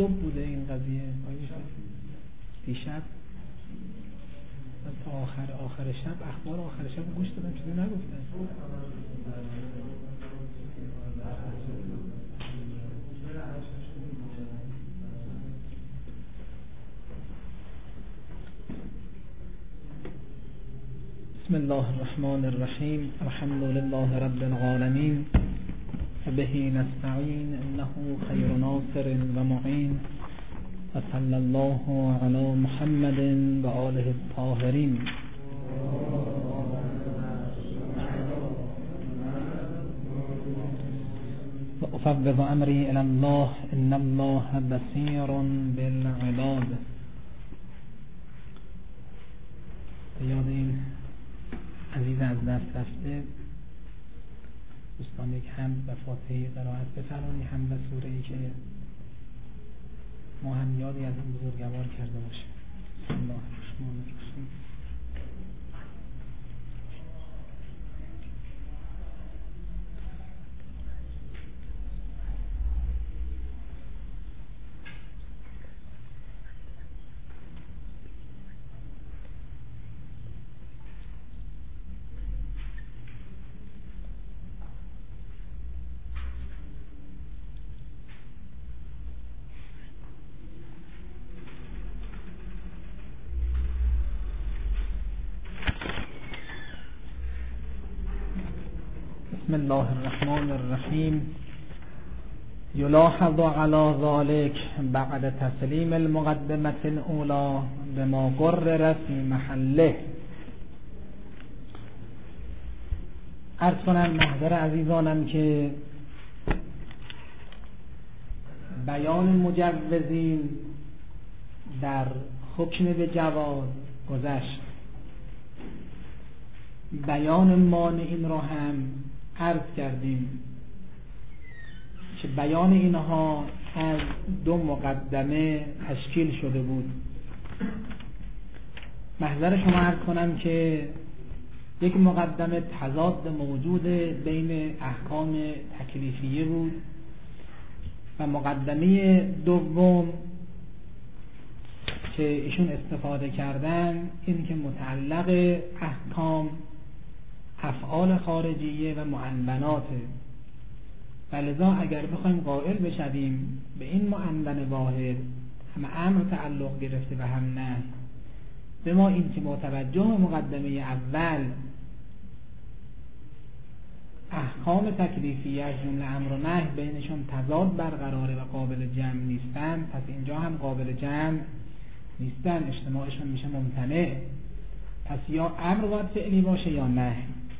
صبح بوده این قضیه، دیشب تا آخر شب اخبار آخر شب گوش دادم چیزی نگفتن. بسم الله الرحمن الرحیم. الحمد لله رب العالمین و به نستعین انه خیر ناصر و معین و صلی الله علی محمد و آله الطاهرین. و افوض امری الی الله ان الله بصیر بالعباد. یاد این عزیز از دست رفته دوستان یک حمد و فاتحه قرائت بفرمایید، حمد و سوره‌ای که ما هم یادی از این بزرگوار کرده باشیم. بسم الله الرحمن الرحیم. بسم الله الرحمن الرحیم. یلاحظ علی ذلك بعد تسلیم المقدمة الاولى بما قرر فی محله. عرض کنم محضر عزیزانم که بیان مجوزین در حکم به جواز گذشت، بیان مانعین را هم عرض کردیم که بیان اینها از دو مقدمه تشکیل شده بود. محضر شما عرض کنم که یک مقدمه تضاد موجود بین احکام تکلیفیه بود و مقدمه دوم که ایشون استفاده کردن این که متعلق احکام افعال خارجیه و معنوناته و لذا اگر بخوایم قائل بشویم به این معنون واحد هم امر تعلق گرفته و هم نه، به ما این که با توجه مقدمه اول احکام تکلیفیه از جمله امر و نهی بینشون تضاد برقراره و قابل جمع نیستن، پس اینجا هم قابل جمع نیستن، اجتماعشون میشه ممتنع. پس یا امر باید فعلی باشه یا نه.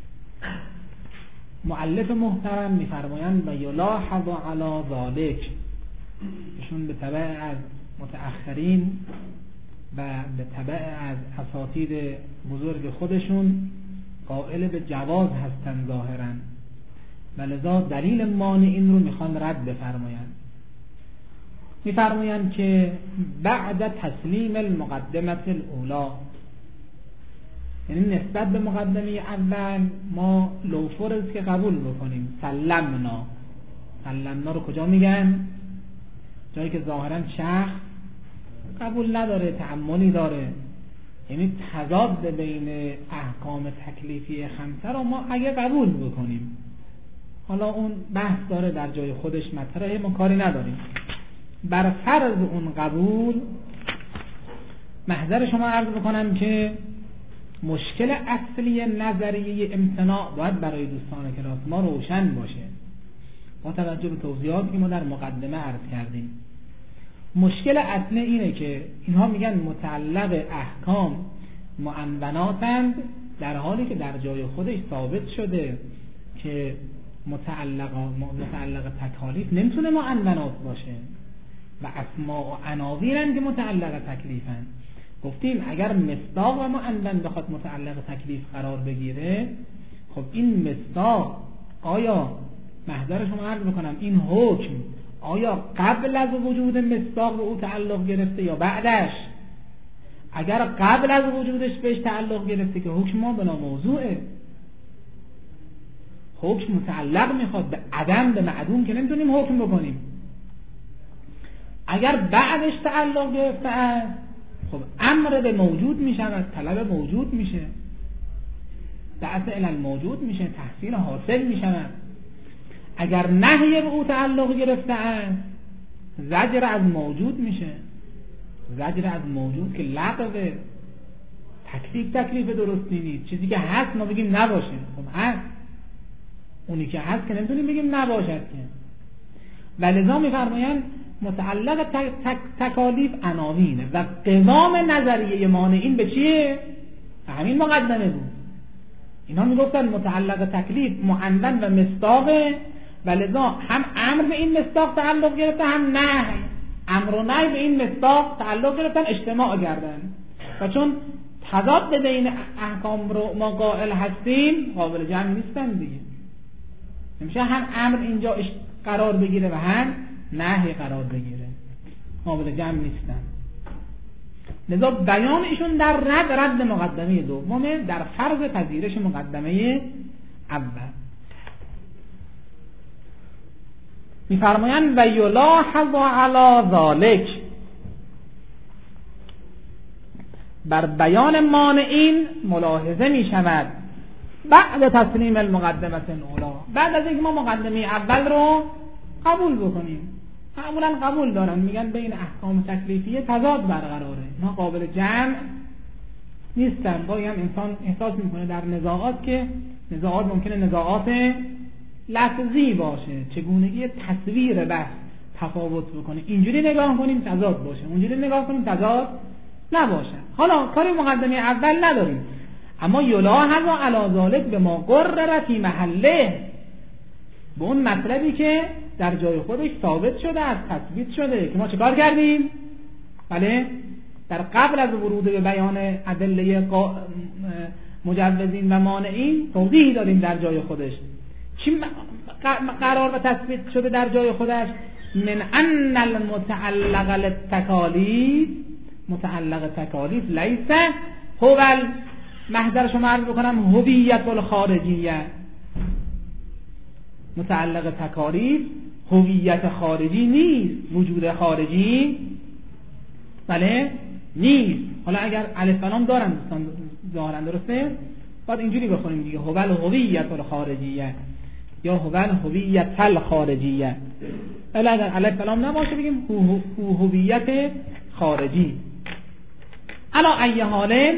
مؤلف محترم میفرمایند و یلاحظ علی ذلک، ایشون به تبع از متأخرین و به تبع از اساتید بزرگ خودشون قائل به جواز هستن ظاهرا و لذا دلیل مانعین رو میخوان رد بفرمایند. میفرمایند که بعد تسلیم المقدمة الاولی، یعنی نسبت به مقدمه اول ما لو فرض که قبول بکنیم سلمنا رو کجا میگن؟ جایی که ظاهرا شخص قبول نداره، تأملی داره، یعنی تضاد بین احکام تکلیفی خمسه رو ما اگه قبول بکنیم، حالا اون بحث داره در جای خودش مطرحه، ما کاری نداریم. بر فرض اون قبول محضر شما عرض بکنم که مشکل اصلی نظریه امتناع باید برای دوستان کلاس ما روشن باشه با توجه به توضیحاتی که ما در مقدمه عرض کردیم. مشکل اصلی اینه که اینها میگن متعلق احکام معنوناتند، در حالی که در جای خودش ثابت شده که متعلق تکالیف نمیتونه معنونات باشه و اسماء و عناوینن که متعلق تکلیفن. گفتیم اگر مصداق و معنون بخواد متعلق تکلیف قرار بگیره، خب این مصداق آیا محضر شما عرض بکنم این حکم آیا قبل از وجود مصداق به او تعلق گرفته یا بعدش؟ اگر قبل از وجودش بهش تعلق گرفته که حکم ما بنا موضوعه، حکم متعلق میخواد به عدم به معدوم که نمیتونیم حکم بکنیم. اگر بعدش تعلق گرفته است خب امر به موجود میشود، طلب موجود میشه، بعث الی الموجود میشه، تحصیل حاصل میشود. اگر نهی به او تعلق گرفته است زجر از موجود میشه، زجر از موجود که لغوه، تکلیف درستی نیست. چیزی که هست ما بگیم نباشه، خب هست، اونی که هست که نمیتونیم بگیم نباشد که. ولذا میفرمایند متعلق تکالیف عناوینه و قوام نظریه مانعین به چیه؟ همین مقدمه بود. اینا میگفتن متعلق تکلیف معنون و مصداقه، ولذا هم امر به این مصداق تعلق گرفته، هم نهی، امر و نهی به این مصداق تعلق گرفتن، اجتماع کردن. و چون تضاد بین احکام رو ما قائل هستیم قابل جمع نیستن دیگه، نمیشه هم امر اینجا قرار بگیره و هم نهی قرار بگیره، قابل جمع نیستن. لذا بیان ایشون در رد مقدمه دومه، در فرض پذیرش مقدمه اول. میفرمایند و یلاحظ علی ذالک، بر بیان مانعین ملاحظه می شود بعد تسلیم المقدمه الاولی، بعد از اینکه ما مقدمه اول رو قبول بکنیم. معمولا قبول دارن، میگن بین احکام تکلیفیه تضاد برقراره، اینا قابل جمع نیستن. با هم انسان احساس میکنه در نزاعات که نزاعات ممکنه نزاعات لفظی باشه، چگونگی تصویر بحث تفاوت بکنه، اینجوری نگاه کنیم تضاد باشه، اونجوری نگاه کنیم تضاد نباشه. حالا کاری مقدمه اول نداریم، اما یلاحظ علی ذالک به ما قرر فی محله، به اون مطلبی که در جای خودش ثابت شده است، تثبیت شده که ما چه کار کردیم؟ بله، در قبل از ورود به بیان ادله مجوزین و مانعین توضیح دادیم در جای خودش. چی قرار و تثبیت شده در جای خودش؟ من ان المتعلق للتکالیف، متعلق تکالیف لیس هو محضر شما عرض بکنم هویت الخارجیه، متعلق تکالیف هویت خارجی نیست، وجود خارجی بله نیست. حالا اگر الف لام دارن دوستان ظاهرا درسته، باید اینجوری بخونیم دیگه، هو الهویت الخارجیه یا هو الهویت الخارجیه. اگر الف لام نباشه بگیم هویت خارجی. علا ای حال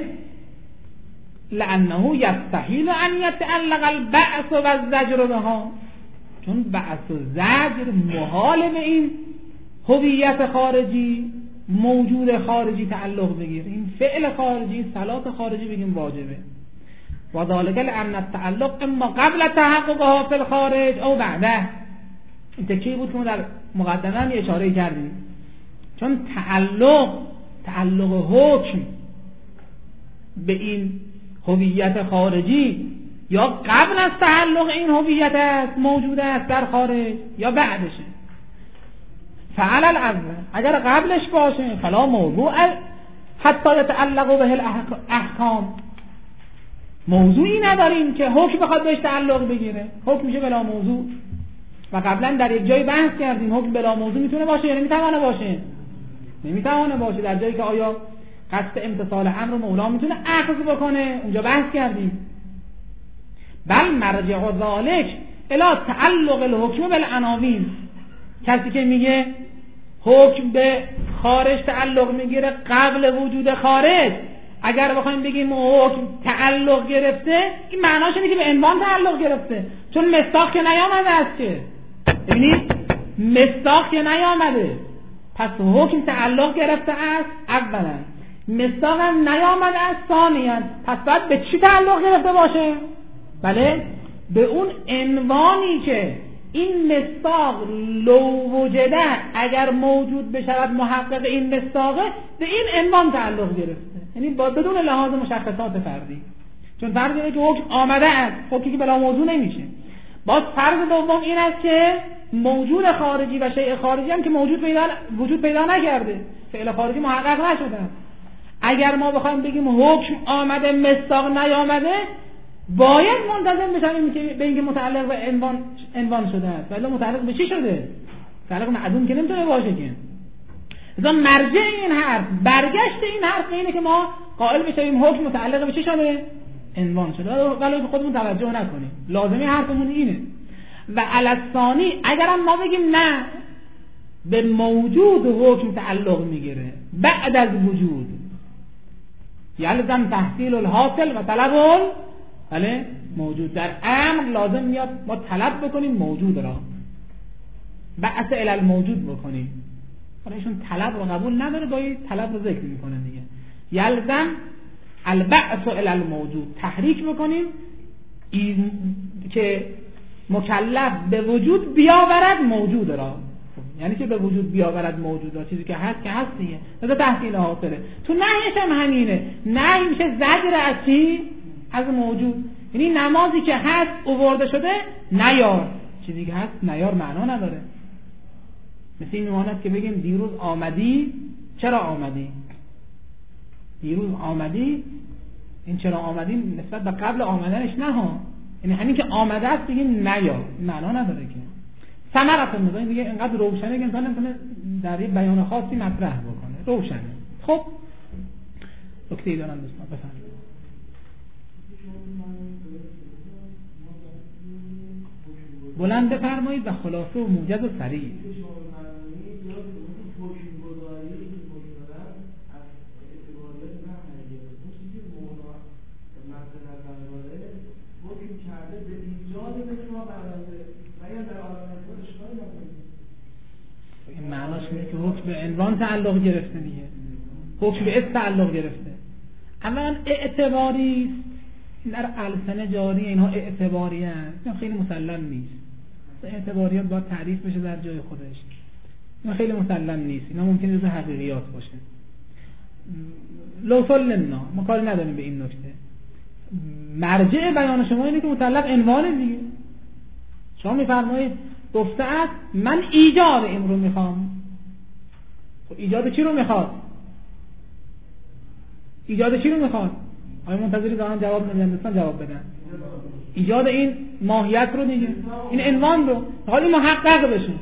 لانه یستحیل ان یتعلق البعث و الزجر بها، چون بعث و زجر محال به این هویت خارجی، موجود خارجی تعلق بگیر. این فعل خارجی، صلات خارجی بگیم واجبه. و ذالک لان التعلق اما قبل تحققها فی الخارج او بعده. این تکیه بود که ما در مقدمه هم اشاره کردیم، چون تعلق حکم به این هویت خارجی یا قبل از تعلق این هویت است، موجود است در خارج، یا بعدشه. فعل الاول اگر قبلش باشه فلا موضوع حتی یتعلق به الاحکام، موضوعی نداریم که حکم بخواد بهش تعلق بگیره، حکم میشه بلا موضوع. و قبلا در یک جای بحث کردیم حکم بلا موضوع میتونه باشه یا نمیتونه باشه؟ نمیتونه باشه. در جایی که آیا قصد امتصال امر مولا میتونه اخذ بکنه، اونجا بحث کردیم. بل مرجع ذالک الی تعلق الحکم بالعناوین، کسی که میگه حکم به خارج تعلق میگیره قبل وجود خارج، اگر بخوایم بگیم حکم تعلق گرفته، این معناش اینه که به عنوان تعلق گرفته، چون مصداق که نیامده است که، ببینید مصداق که نیامده، پس حکم تعلق گرفته است اولا، مصداق هم نیامده است ثانیاً، پس باید به چی تعلق گرفته باشه؟ بله، به اون عنوانی که این مصداق لو وجده اگر موجود بشود محقق این مصداقه، به این عنوان تعلق گرفته، یعنی بدون لحاظ مشخصات فردی. چون فرض اینه که حکم آمده است، حکمی که بلا موضوع نمیشه. باز فرض دوم این است که موجود خارجی و شیء خارجی هم که وجود پیدا نکرده، فعل خارجی محقق نشده. اگر ما بخوایم بگیم حکم آمده مصداق نیامده، باید منتظر بشیم که به اینکه متعلق به عنوان شده است. ولی متعلق به چی شده؟ متعلق معدوم که نمیتونه باشه که. اذا مرجع این حرف، برگشت این حرف اینه که ما قائل بشیم حکم متعلق به چه شده؟ عنوان شده، ولی خودمون توجه نکنیم. لازمی حرفمون اینه. و الثانی اگرم ما بگیم نه، به موجود حکم تعلق میگیره بعد از وجود، یلزم تحصیل الحاصل و طلب بله موجود. در امر لازم میاد ما طلب بکنیم موجود را، بعث الی الموجود بکنیم. حالا ایشون طلب رو قبول نداره، با این طلب رو ذکر میکنه دیگه. یلزم البعث الی الموجود، تحریک بکنیم که مکلف به وجود بیاورد موجود را. یعنی که به وجود بیاورد موجود را، چیزی که هست که هست دیگه، مثلا تحصیل حاصله. تو نهیش هم همینه، نهی میشه زجر از چی؟ از موجود. یعنی نمازی که هست آورده شده نیار، چیزی که هست نیار معنا نداره. مثل این میماند که بگیم دیروز آمدی، چرا آمدی؟ دیروز آمدی، این چرا آمدی نسبت به قبل آمدنش نه ها، یعنی همین که آمده است بگیم نیار، معنا نداره که. ثمرت النظر دیگه اینقدر روشنه که انسان نمیتونه در یه بیان خاصی مطرح بکنه، روشنه. خب نکته دارم دوستان، بفرمایید. بلند بفرمایید و خلاصه و موجز و سریع. این معناش اینه که حکم به عنوان تعلق گرفته دیگه، حکم به اسم تعلق گرفته. اما اعتباری در السنه جاری اینها اعتباری هست، این خیلی مسلم نیست. اعتباریات باید تعریف بشه در جای خودش، این خیلی مسلم نیست، اینا ممکنه جزء حقیقیات باشه. لو صلنا ما کاری نداریم به این نکته. مرجع بیان شما اینه که مطلب عنوان دیگه. شما میفرمایید گفته است من ایجاد این رو میخوام. خب ایجاد چی رو میخواد؟ ایجاد چی رو میخواد؟ آیا منتظری دارن جواب نمیدن؟ دوستان جواب بدن. ایجاد این ماهیت رو دیگه، این عنوان رو حالی محقق بشه.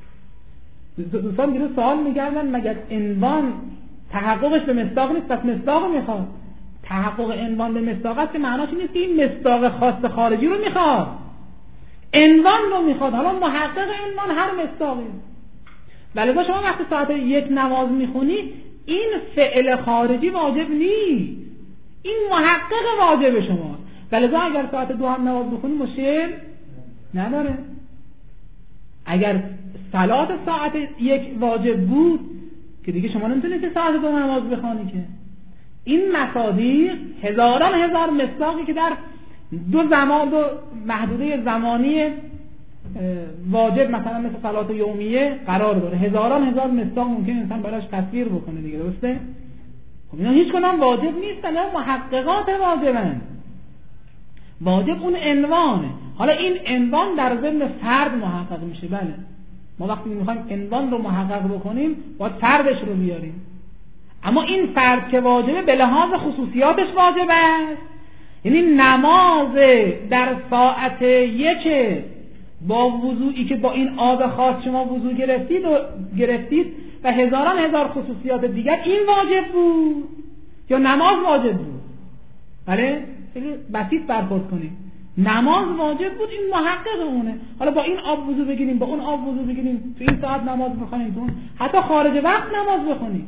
دوستان دیروز سوال میگردن مگر عنوان تحققش به مصداق نیست؟ پس مصداق میخواد. تحقق عنوان به مصداق است که معناش این نیست که این مصداق خاص خارجی رو میخواد، عنوان رو میخواد. حالا محقق عنوان هر مصداقی. ولی با شما وقتی ساعت 1 نماز میخونی این فعل خارجی واجب نیست، این محقق واجب شما. ولی اگر ساعت 2 هم نماز بخونی مشکل نداره. اگر صلات ساعت 1 واجب بود که دیگه شما نمیتونید ساعت 2 نماز بخونی که. این مصادیق هزاران هزار مصداقی که در دو محدوده زمانی واجب مثلا مثل صلات یومیه قرار داره، هزاران هزار مصداق ممکن انسان براش تصویر بکنه دیگه، درسته؟ خب اینا هیچ کدام واجب نیستن، محققات واجبن. واجب اون عنوانه. حالا این عنوان در ضمن فرد محقق میشه. بله ما وقتی میخوایم عنوان رو محقق بکنیم باید فردش رو بیاریم، اما این فرد که واجبه به لحاظ خصوصیاتش واجب است. یعنی نماز در ساعت 1 با وضوئی که با این آب خاص شما وضو گرفتید و هزاران هزار خصوصیات دیگر، این واجب بود یا نماز واجب بود؟ بله خیلی بسیط برخورد کنیم. نماز واجب بود، این محقق اونه. حالا با این آب وضو بگیریم، با اون آب وضو بگیریم، تو این ساعت نماز بخونیم، تو حتی خارج وقت نماز بخونیم.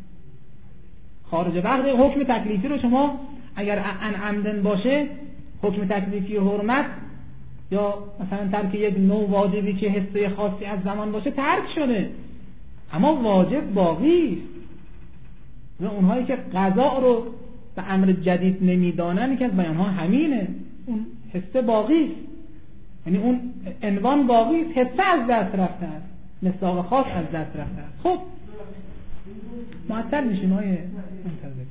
خارج وقت حکم تکلیفی رو شما اگر عمدن باشه، حکم تکلیفی حرمت یا مثلا ترک یک نوع واجبی که حصه خاصی از زمان باشه ترک شده، اما واجب باقی است. و اونهایی که قضا رو به امر جدید نمیدانن که از بیانها همینه، اون حصه باقی است، یعنی اون عنوان باقی است، حصه از دست رفته است، مصداق خاص از دست رفته است. خب معطل میشیم های منتظر.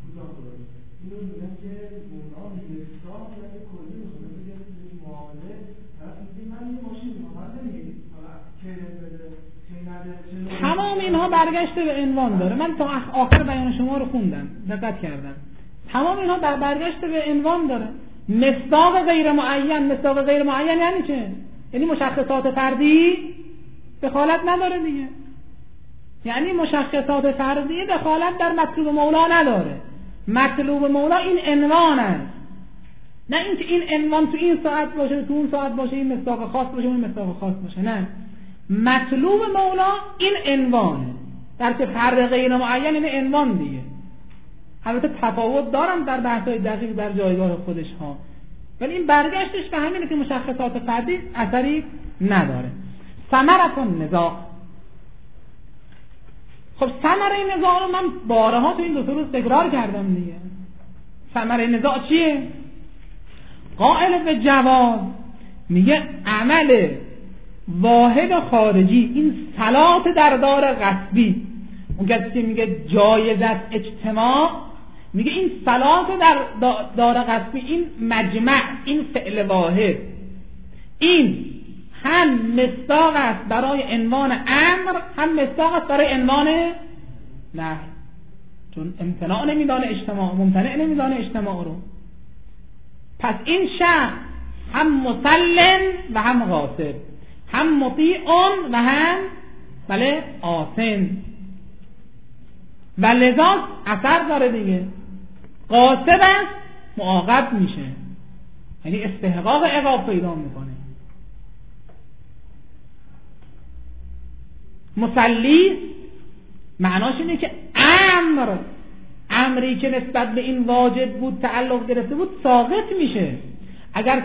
تمام اینها برگشته به عنوان داره. من تا آخر بیان شما رو خوندم، دقت کردم. تمام اینها برگشته به عنوان داره. مصداق غیر معین، مصداق غیر معین یعنی چه؟ یعنی مشخصات فردی دخالت نداره دیگه. یعنی مشخصات فرضیه دخالت در مطلوب مولا نداره. مطلوب مولا این عنوان است، نه اینکه این عنوان تو این ساعت باشه، تو اون ساعت باشه، این مصداق خاص باشه، اون مصداق خاص باشه. نه، مطلوب مولا این عنوانه. در که فرد غیر معین این عنوان دیگه. البته تفاوت دارم در بحث‌های دقیق در جایگاه خودش ها، ولی این برگشتش به همینه که مشخصات فردی اثری نداره. ثمرة النزاع. خب ثمره نزاع رو من بارها تو این دو روز تکرار کردم دیگه. ثمره نزاع چیه؟ قائل به جواز میگه عمل واحد خارجی، این صلات در دار غصبی، اون کسی که میگه جایزت اجتماع، میگه این صلات در دار غصبی، این مجمع، این فعل واحد، این هم مصداق است برای عنوان امر، هم مصداق است برای عنوان نهی. چون امتناع نمیدانه اجتماع، ممتنع نمیدانه اجتماع رو. پس این شخص هم مسلم و هم غاصب، هم مطیع و هم آثم، و لذا اثر داره دیگه. غاصب است معاقب میشه، یعنی استحقاق عقاب پیدا میکنه. مسلی معناش اینه که امری که نسبت به این واجب بود تعلق گرفته بود ساقط میشه. اگر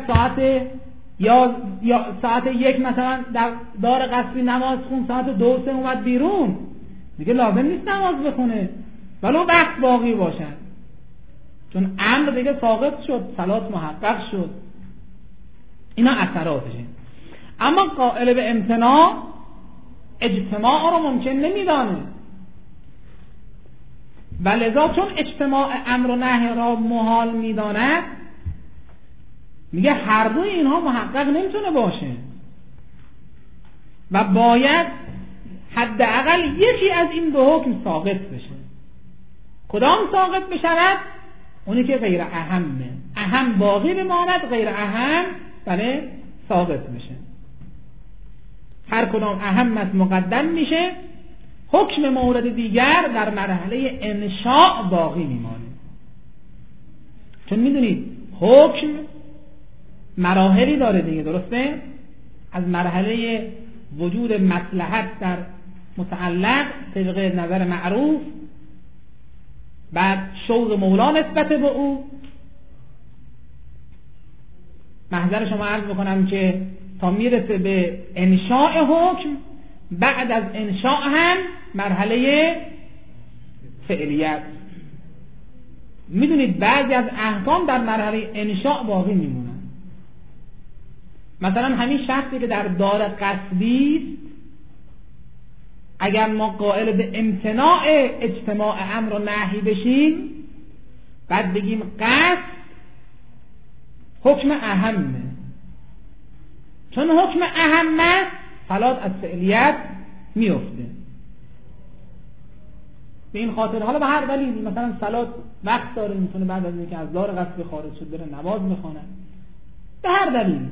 ساعت 1 مثلا در دار قصری نماز خون، ساعت 2-3 اومد بیرون، دیگه لازم نیست نماز بخونه ولو وقت باقی باشد، چون امر دیگه ساقط شد، صلات محقق شد. اینا اثراتشه. اما قائل به امتناع اجتماع رو ممکن نمیدانه، ولذا چون اجتماع امر و نهی را محال میداند، میگه هر دوی اینها محقق نمیتونه باشه و باید حداقل یکی از این دو حکم ساقط بشه. کدام ساقط بشود؟ اونی که غیر اهمه. اهم باقی بماند، غیر اهم ساقط بشه. هر کدام اهمت مقدم میشه، حکم مورد دیگر در مرحله انشاء باقی میمانه. چون میدونید حکم مراحلی داره دیگه، درسته؟ از مرحله وجود مصلحت در متعلق طبق نظر معروف، بعد شوق مولا نسبت به او. محضر شما عرض بکنم که تا میرسه به انشاء حکم، بعد از انشاء هم مرحله فعلیت. میدونید بعضی از احکام در مرحله انشاء باقی میمونن. مثلا همین شخصی که در دار قصبی است، اگر ما قائل به امتناع اجتماع امر و نهی بشیم، بعد بگیم قصد حکم اهمه، چون حکم اهمه صلات از فعلیت میفته. به این خاطر حالا به هر دلیلی، مثلا صلات وقت داره، میتونه بعد از اینکه از دار قصبی خارج شد بره نماز بخونه، به هر دلیل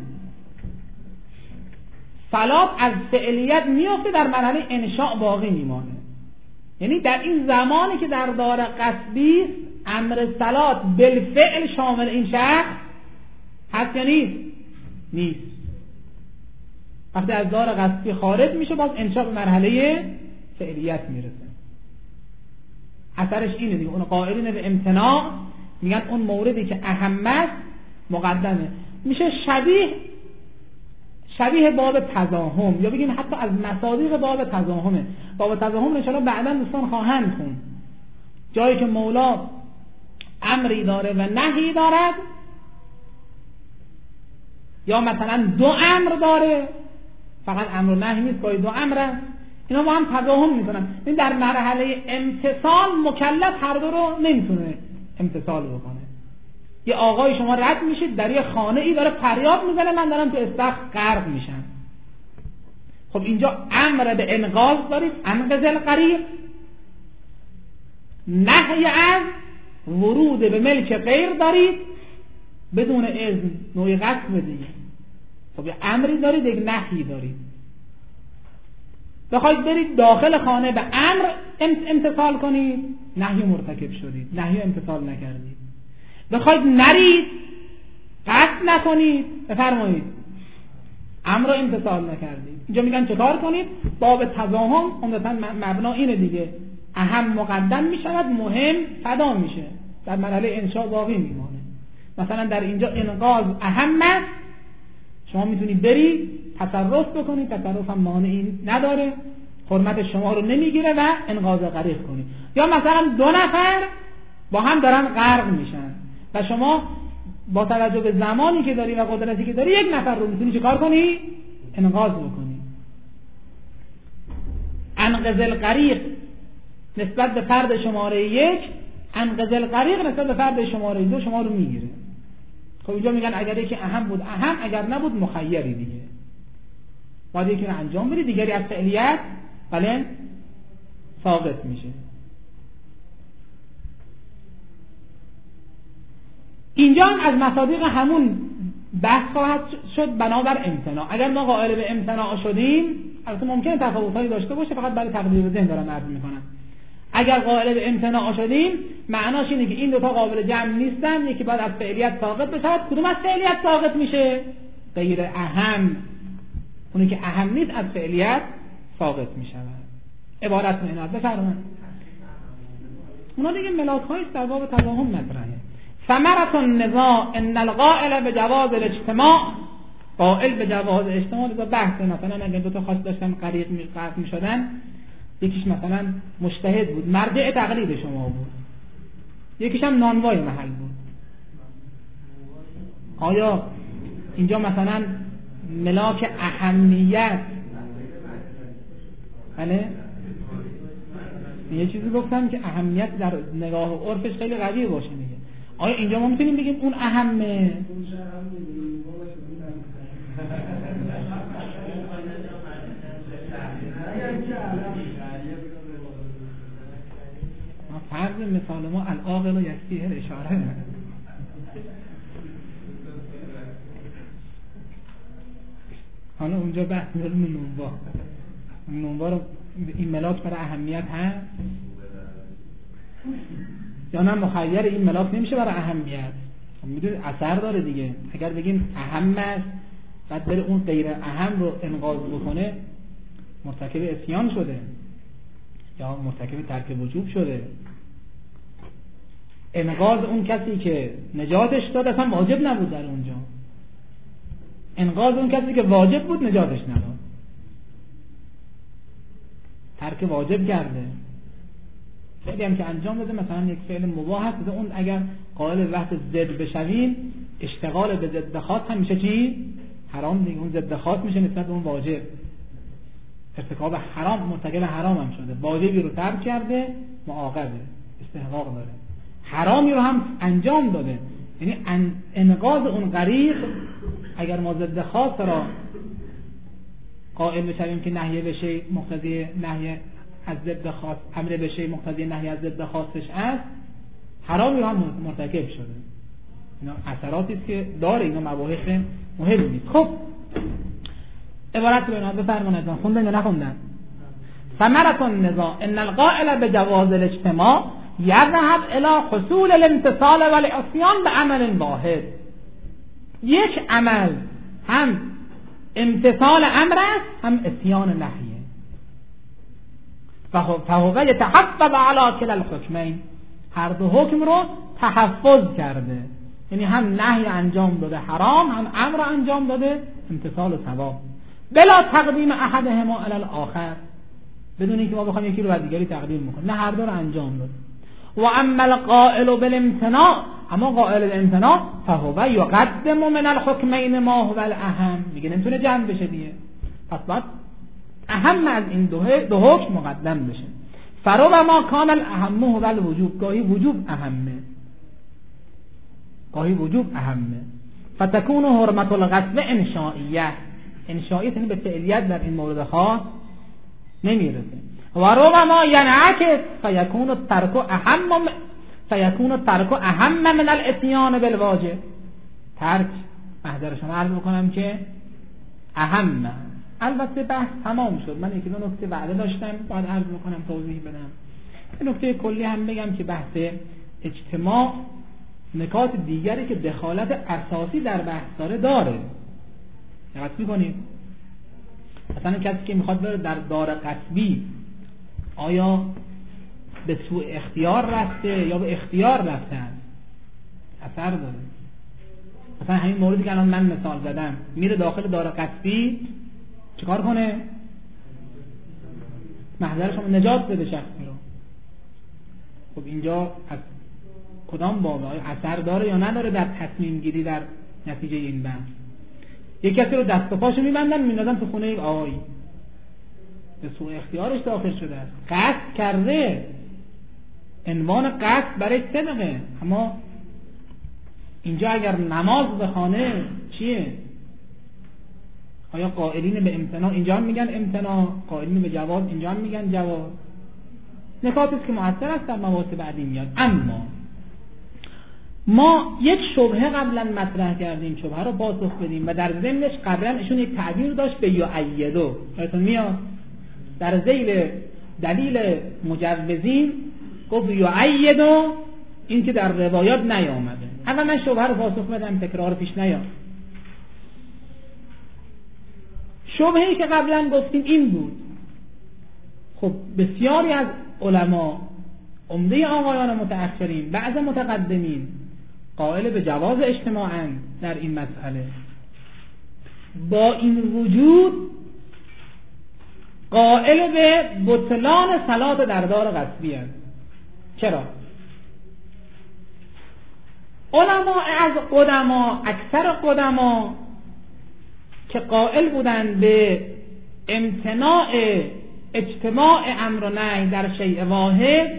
صلات از فعلیت میفته، در مرحله انشاء باقی میمانه. یعنی در این زمانی که در دار قصبی امر صلات بالفعل شامل این شخص هست یا نیست؟ نیست. وقتی از دار قصبی خارج میشه، باز انشاء به مرحله فعلیت میرسه. اثرش اینه دیگه. اون قائلین به امتناع میگن اون موردی که اهمت مقدمه، میشه شبیه باب تضاهم، یا بگیم حتی از مصادیق باب تضاهمه. باب تضاهم انشاءالله بعدا دوستان خواهند خوند. جایی که مولا امری داره و نهی دارد، یا مثلا دو امر داره، فقط امر و نهی نیست، گاهی دو امر است، اینا با هم تضاهم میکنن. این در مرحله امتثال مکلف هر دو رو نمیتونه امتثال بکنه. یه آقای شما رد میشید در یه خانه ای داره فریاد میزنه من دارم تو استخر غرق میشم. خب اینجا امر به انقاذ دارید، انقذ الغریق، نهی از ورود به ملک غیر دارید بدون اذن، نوعی قصد دیگه. خب یه امری دارید، یک نهی دارید. بخواید برید داخل خانه به امر امتثال کنید، نهی مرتکب شدید، نهی امتثال نکردید. بخواید نرید، قصد نکنید، بفرمایید، امر امتثال نکردید. اینجا میگن چطور کنید؟ باب تضاهم عمدتاً مبنا اینه دیگه، اهم مقدم میشود، مهم فدا میشه، در مرحله انشاء باقی میمانه. مثلا در اینجا انقاذ اهم است، شما میتونید برید تصرف بکنید، تصرف هم مانعی نداره، حرمت شما رو نمیگیره و انقاذ غریق کنید. یا مثلا 2 نفر با هم دارن غرق میشن و شما با توجه به زمانی که داری و قدرتی که داری 1 نفر رو میتونی چه کار کنی؟ انقاذ بکنی. انقذ الغریق نسبت به فرد شماره 1، انقذ الغریق نسبت به فرد شماره 2 شما رو میگیره. خب اینجا میگن اگر یکی اهم بود اهم، اگر نبود مخیری دیگه، باید یکی رو انجام بدی، دیگری از فعلیت بله ساقط میشه. اینجا هم از مصادیق همون بحث خواهد شد بنابر امتناع. اگر ما قائل به امتناع شدیم، البته ممکنه تفاوت‌هایی داشته باشه، فقط برای تقدیر ذهن دارم عرض میکنم. اگر قائل به امتناع شدیم معناش اینه که این 2 تا قابل جمع نیستن، یکی باید از فعلیت ساقط بشه. کدوم از فعلیت ساقط میشه؟ غیر اهم، اونی که اهم نیست از فعلیت ساقط میشه. عبارت من اینات بفرمایید. اونا دیگه ملاک‌هایی است در باب تضاهم مطرحه. ثمرة النزاع ان القائل بجواز الاجتماع، قائل به جواز اجتماع با بحث مثلا اگه 2 تا خاص داشتن غریق میشدن، یکیش مثلا مجتهد بود مرجع تقلید شما بود، یکیش هم نانوای محل بود. آیا اینجا مثلا ملاک اهمیت بله یه چیزی گفتم که اهمیت در نگاه و عرفش خیلی قوی باشه میگه. آیا اینجا ما میتونیم بگیم اون اهمه؟ فرض مثال ما العاقل و یکفیه اشاره. حالا اونجا بحث می‌کنیم نونوا رو این ملاک برای اهمیت هست یا نه مخیر این ملاک نمیشه برای اهمیت؟ میدونید اثر داره دیگه. اگر بگیم اهم است بعد بره اون غیر اهم رو انقاذ بکنه، مرتکب عصیان شده یا مرتکب ترک وجوب شده. انقاذ اون کسی که نجاتش داد اصلا واجب نبود در اونجا، انقاذ اون کسی که واجب بود نجاتش نداد، ترک واجب کرده. خیلی هم که انجام بده مثلا یک فعل مباح هست، اون اگر قائل وقت ضد بشویم اشتغال به ضد خاص هم میشه چی؟ حرام دیگه. اون ضد خاص میشه نسبت به اون واجب، ارتکاب حرام، مرتکب حرام هم شده، واجبی رو ترک کرده معاقبه، استحقاق داره، حرامی رو هم انجام داده. یعنی انقاذ اون غریق اگر ما ضد خاص را قائل بشویم که نهی بشه مقتضی نهی از ضد خاص، امر بشه مقتضی نهی از ضد خاصش است، حرامی رو هم مرتکب شده. اینا اثراتی است که داره، اینا مباحث مهمی است. خب عبارت رو اینا بفرمایید، خوندن یا نخوندن؟ ثمرة النزاع ان القائل بجواز الاجتماع یذهب الى حصول الامتثال والعصیان بعمل واحد. یک عمل هم امتثال امر است هم عصیان نهیه. فهو یتحفظ علی کلا الحکمین، هر 2 حکم رو تحفظ کرده، یعنی هم نهی انجام داده حرام، هم امر انجام داده امتثال و ثواب، بلا تقدیم احدهما علی الاخر، بدون اینکه ما بخوایم یکی رو بر دیگری تقدیم بکنیم، نه هر 2 رو انجام داده. و اما القائل بالامتناع، اما قائل بالامتناع فهو یقدم من الحکمین ما هو الاهم، میگه نمیتونه جمع بشه دیگه، پس باید اهم از این 2 حکم مقدم بشه. فربما کان الاهم هو الوجوب، گاهی وجوب اهمه، گاهی وجوب اهمه. فتكون حرمت الغصب انشائیه، انشائیه یعنی به فعلیت در این مورد خاص نمیرسه. و ربما ینعکس فیکون الترک اهم من الاتیان بالواجب. ترک محضر شما عرض بکنم که اهم، البته بحث تمام شد. من یکی دو نکته وعده داشتم بعد عرض میکنم توضیح بدم. این نکته کلی هم بگم که بحث اجتماع نکات دیگری که دخالت اساسی در بحث داره. دقت می‌کنید؟ مثلا کسی که میخواد بره در دار غصبی آیا به سوء اختیار رفته یا به اختیار رفته است؟ اثر داره. مثلا همین موردی که الان من مثال زدم، میره داخل دار غصبی چیکار کنه؟ محضر شما نجات بده شخصی رو. خب اینجا از کدام بابه؟ آیا اثر داره یا نداره در تصمیم گیری در نتیجه این بحث؟ یک کسی رو دست و پاشو میبندن میندازن تو خونه یک آقایی، به سوء اختیارش داخل شده است، قصد کرده، عنوان قصد برای صدقه. اما اینجا اگر نماز بخونه چیه؟ آیا قائلین به امتناع اینجا هم میگن امتناع، قائلین به جواز اینجا هم میگن جواز. نکاتی است که مؤثر است در مباحث بعدی میاد. اما ما یک شبهه قبلا مطرح کردیم، شبهه رو پاسخ بدیم و در ضمنش قبلا ایشون یک تعبیر داشت به یعیدو، یادتون میاد در ذیل دلیل مجوزین گفت یعیدو، این که در روایات نیامده. اول من شبهه رو پاسخ بدم تکرار پیش نیاد. شبهه‌ای که قبلا گفتیم این بود، خب بسیاری از علما، عمده آقایان متأخرین، بعض متقدمین قائل به جواز اجتماعاً در این مسئله. با این وجود قائل به بطلان صلات در دار غصبی است. چرا؟ اکثر قدما که قائل بودند به امتناع اجتماع امر و نهی در شیء واحد،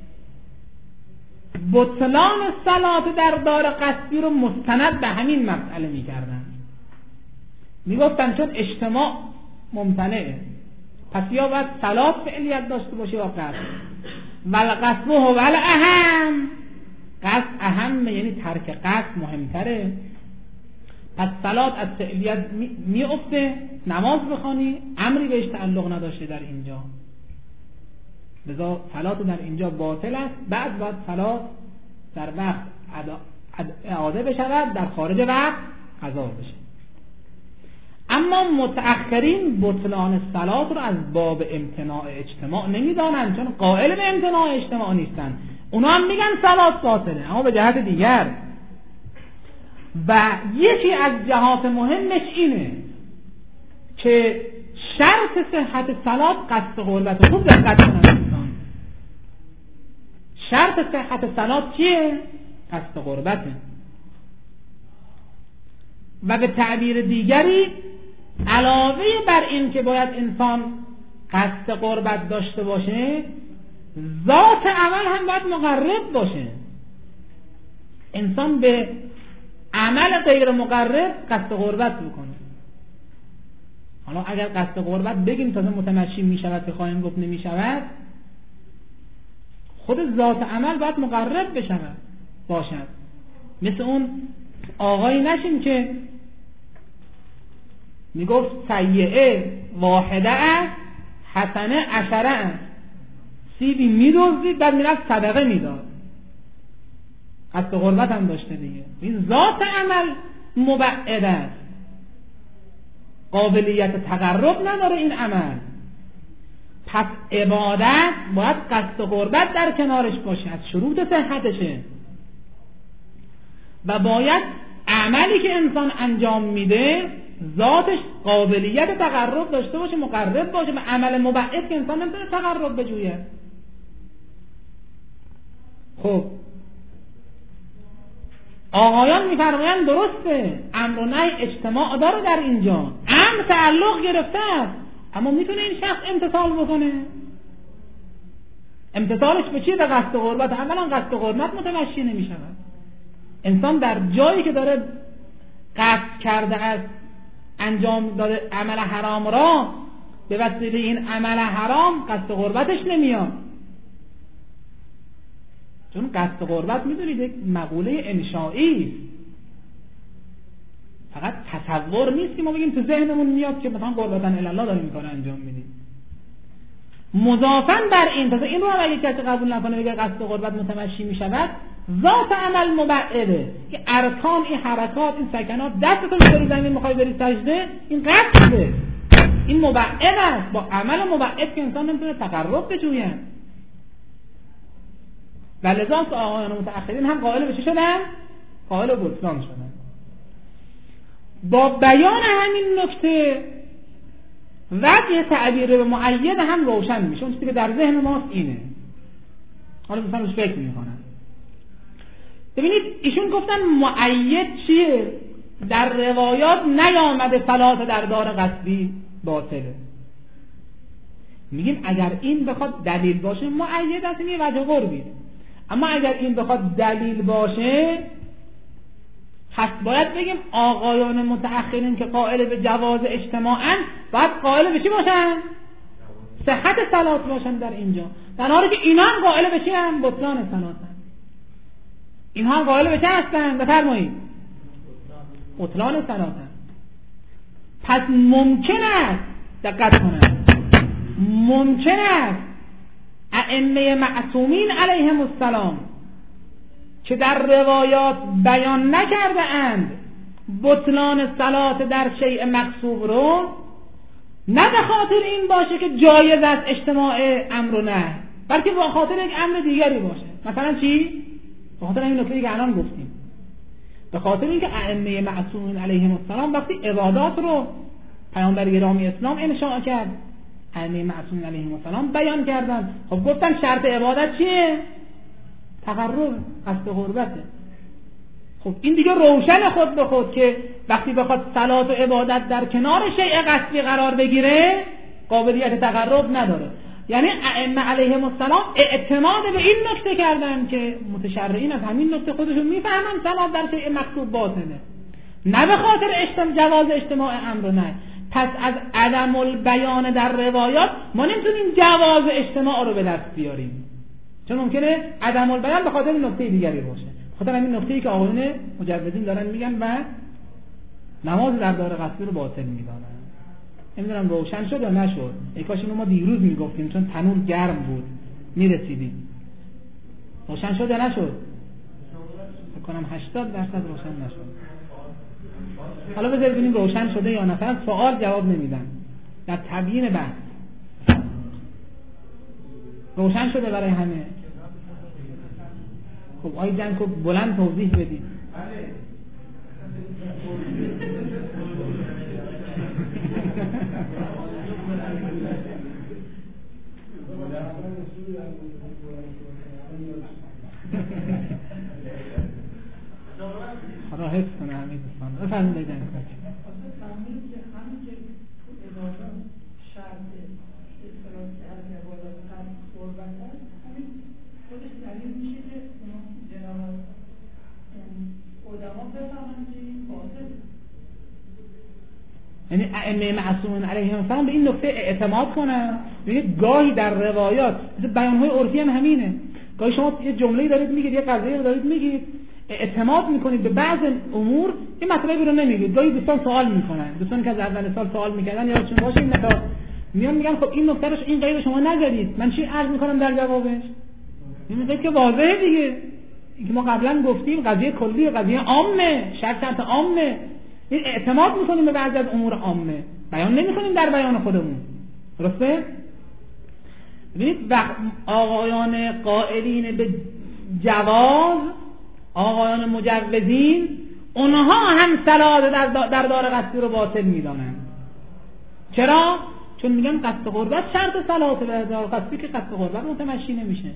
بطلان صلات در دار غصبی رو مستند به همین مسئله می‌کردن. میگفتن چون اجتماع ممتنعه، پس یا باید صلات فعلیت داشته باشه یا قصد. والقصد هو الاهم، قصد اهمه، یعنی ترک قصد مهمتره. پس صلات از فعلیت میافته، نماز بخوانی امری بهش تعلق نداشته در اینجا، لذا صلات در اینجا باطل است. بعد باید صلات در وقت اعاده بشود، در خارج وقت قضا بشه. اما متأخرین بطلان صلات رو از باب امتناع اجتماع نمیدانند، چون قائل به امتناع اجتماع نیستن. اونا هم میگن صلات باطله، اما به جهت دیگر. و یکی از جهات مهمش اینه که شرط صحت صلات قصد قربت. خوب دقت کنید دوستان، شرط صحت صلات چیه؟ قصد قربته. و به تعبیر دیگری علاوه بر این که باید انسان قصد قربت داشته باشه، ذات عمل هم باید مقرب باشه. انسان به عمل غیر مقرب قصد قربت بکنه. حالا اگر قصد قربت بگیم تازه متمشی می شود که خواهیم گفت نمی شود، خود ذات عمل باید مقرب باشد. مثل اون آقایی نشیم که می گفت سیئه واحده است حسنه عشره است، سیبی می دزدید بعد می رفت صدقه می داد، قصد قربت هم داشته دیگه. این ذات عمل مبعد است، قابلیت تقرب نداره این عمل. پس عبادت باید قصد قربت در کنارش باشه، از شروط صحتشه. و باید عملی که انسان انجام میده ذاتش قابلیت تقرب داشته باشه، مقرب باشه. به عمل مبعد که انسان نمیتونه تقرب بجویه. خب آقایان میفرمایند درسته، امر و نهی اجتماع داره در اینجا، امر تعلق گرفته است، اما میتونه این شخص امتثال بکنه. امتثالش به چیه؟ به قصد قربت. اولا قصد قربت متمشی نمیشود. انسان در جایی که داره قصد کرده است، انجام داده عمل حرام را، به وسیله این عمل حرام قصد قربتش نمیاد. چون قصد قربت میدونید یک مقوله انشائی، فقط تصور نیست که ما بگیم تو ذهنمون میاد که مثلا قربتا الی الله داریم کار انجام میدیم. مضافاً بر این تازه این رو هم اگه کسی قبول نکنه بگه قصد قربت متمشی میشود، ذات عمل مبعده که ارکان، این حرکات، این سکنات، دستتو می‌بری زمین میخوای بری سجده، این قصده، این مبعد است. با عمل مبعد که انسان نمیتونه تقرب بجوید. ولذا آقایان متأخرین هم قائل به چه شدن؟ قائل بطلان شدن. با بیان همین نکته وجه تعبیر به معید هم روشن میشه. اون چیزی که در ذهن ماست اینه. حالا مثلا روش فکر میکنن. ببینید ایشون گفتن معید چیه؟ در روایات نیامده صلات در دار قصدی باطله. میگیم اگر این بخواد دلیل باشه معید است، این وجه قربی. اما اگر این بخواد دلیل باشه پس باید بگیم آقایان متأخرین که قائل به جواز اجتماعاً باید قائل به چی باشن؟ صحت صلات باشن در اینجا، در حالی که اینا هم قائل به چی هم؟ بطلان صلاتن. اینها هم قائل به چه هستن؟ بفرمایید بطلان صلاتن. پس ممکن است، دقت کنید، ممکن است ائمه معصومین علیهم السلام که در روایات بیان نکرده اند بطلان صلات در شیء مقصوب رو، نه به خاطر این باشه که جایز است اجتماع امر و نهی، بلکه به خاطر یک امر دیگری باشه. مثلا چی؟ به خاطر این نکته که الان گفتیم، به خاطر اینکه ائمه معصومین علیهم السلام وقتی عبادات رو پیامبر گرامی اسلام انشاء کرد، ائمه معصومین علیهم السلام بیان کردن. خب گفتن شرط عبادت چیه؟ تقرب، قصد قربته. خب این دیگه روشن خود به خود که وقتی بخواد صلات و عبادت در کنار شیء قصدی قرار بگیره قابلیت تقرب نداره. یعنی ائمه علیهم السلام اعتماد به این نکته کردن که متشرعین از همین نکته خودشون میفهمن صلات در شیء مقصود باطله، نه به خاطر جواز اجتماع امر و نهی. پس از عدم البیان در روایات ما نمیتونیم جواز اجتماع رو به دست بیاریم، چون ممکنه عدم البیان به خاطر نکته دیگری باشه، خاطر همین نکته‌ای که آقایون مجوزین دارن میگن و نماز در دار قصدی رو باطل میدونن. نمیدونم روشن شد یا نشد. ای کاش اینو ما دیروز میگفتیم چون تنور گرم بود میرسیدیم. روشن شد یا نشد؟ فکر کنم 80% روشن نشد. حالا بذارید ببینیم روشن شده یا نه. فقط سوال جواب نمیدن در تبیین بحث. روشن شده برای همه؟ خب آی جان کو بلند توضیح بدید. خدا حفظ کنه همین دوستان. بفرمایید جان. یعنی ائمه معصومین علیهم السلام به این نکته اعتماد کنن. ببینید گاهی در روایات مثل بیان‌های عرفی هم همینه، گاهی شما یه جمله‌ای دارید میگید، یه قضیه‌ای رو دارید میگید، اعتماد میکنید به بعض امور، این مطلبی رو نمیگید. گاهی دوستان سوال میکنن، دوستانی که از اول سال سوال میکردن یادتون باشه این نکته میان میگن خب این نکته رو این قید شما نذارید، من چی عرض میکنم در جوابش؟ میگید که واضحه دیگه، اینکه ما قبلا گفتیم قضیه کلی، قضیه عامه، شرط عامه، این اعتماد میکنیم به بعضی از امور عامه، بیان نمیکنیم در بیان خودمون. درسته؟ ببینید آقایان قائلین به جواز، آقایان مجوزین، اونها هم صلات در دار قصدی رو باطل میدانن. چرا؟ چون میگن قصد قربت شرط صلات در دار قصدی که قصد قربت متمشی نمیشه.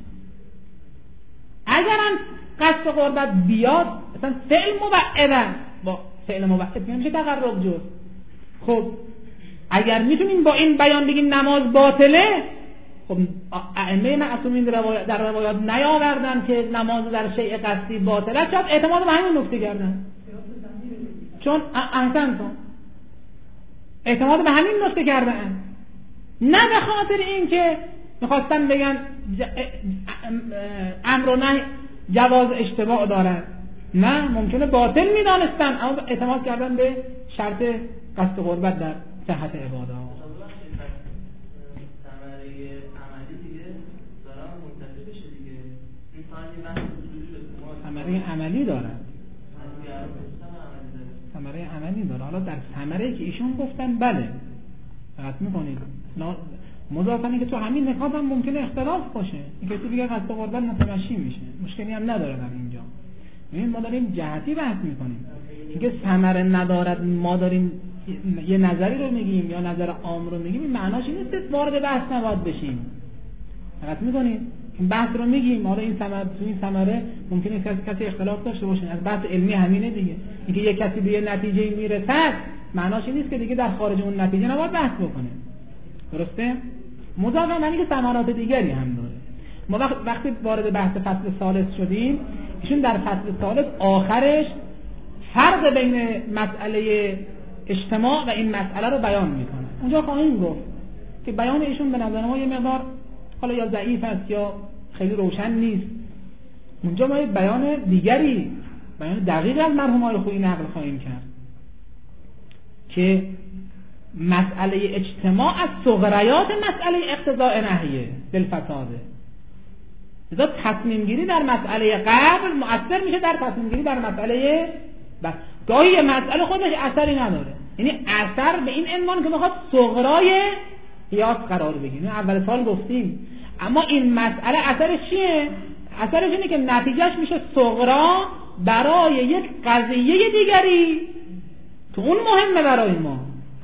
اگرم قصد قربت بیاد مثلا فعل مبعده، با فعل مبعد میشه تقرب جز. خب اگر میتونیم با این بیان بگیم نماز باطله، خب ائمه معصومین در روایات نیاوردن که نماز در شیء قصدی باطله، شاید اعتماد به همین نکته کردن، چون احسنتون اعتماد به همین نکته کردن، نه به خاطر این که میخواستن بگن امر و نهی جواز اجتماع دارن. نه ممکنه باطل میدانستن اما اعتماد کردن به شرط قصد قربت در صحت عبادات. ثمره عملی دارد. ثمره عملی داره. حالا در ثمره که ایشون گفتن بله دقت میکنید مضافنی که تو همین نکات هم ممکنه اختلاف باشه. این که تو دیگه قصد قربت متمشی میشه، مشکلی هم نداره در اینجا. ببین ما داریم جهتی بحث میکنیم. اینکه ثمره ندارد ما داریم یه نظری رو میگیم یا نظر عام رو میگیم، این معناش این نیست وارد بحث نباید بشیم. دقت میکنید این بحث رو میگیم، حالا این ثمره تو این ثمره ممکنه کسی اختلاف داشته باشه. از بحث علمی همینه دیگه. اینکه یک کسی به یه نتیجه میرسد معناش این نیست که دیگه در خارج اون نتیجه نباید بحث بکنه. درسته؟ مضافه معنی که ثمرات دیگری هم داره. ما وقتی وارد بحث فصل ثالث شدیم، ایشون در فصل ثالث آخرش فرق بین مسئله اجتماع و این مسئله رو بیان میکنه. اونجا خواهیم گفت که بیان ایشون به نظر ما یه مقدار حالا یا ضعیف است یا خیلی روشن نیست. اونجا ما یه بیان دیگری، بیان دقیق از مرحوم آقای خویی نقل خواهیم کرد که مسئله اجتماع از صغریات مسئله اقتضاء نهیه بالفساده. لذا تصمیم گیری در مسئله قبل مؤثر میشه در تصمیم گیری در مسئله بعد. گاهی یه مسئله خودش اثری نداره، یعنی اثر به این عنوان که میخواد صغرای قیاس قرار بگیره. اول سال گفتیم اما این مسئله اثرش چیه؟ اثرش اینه که نتیجهش میشه صغرا برای یک قضیه دیگری تو اون مهمه برای ما.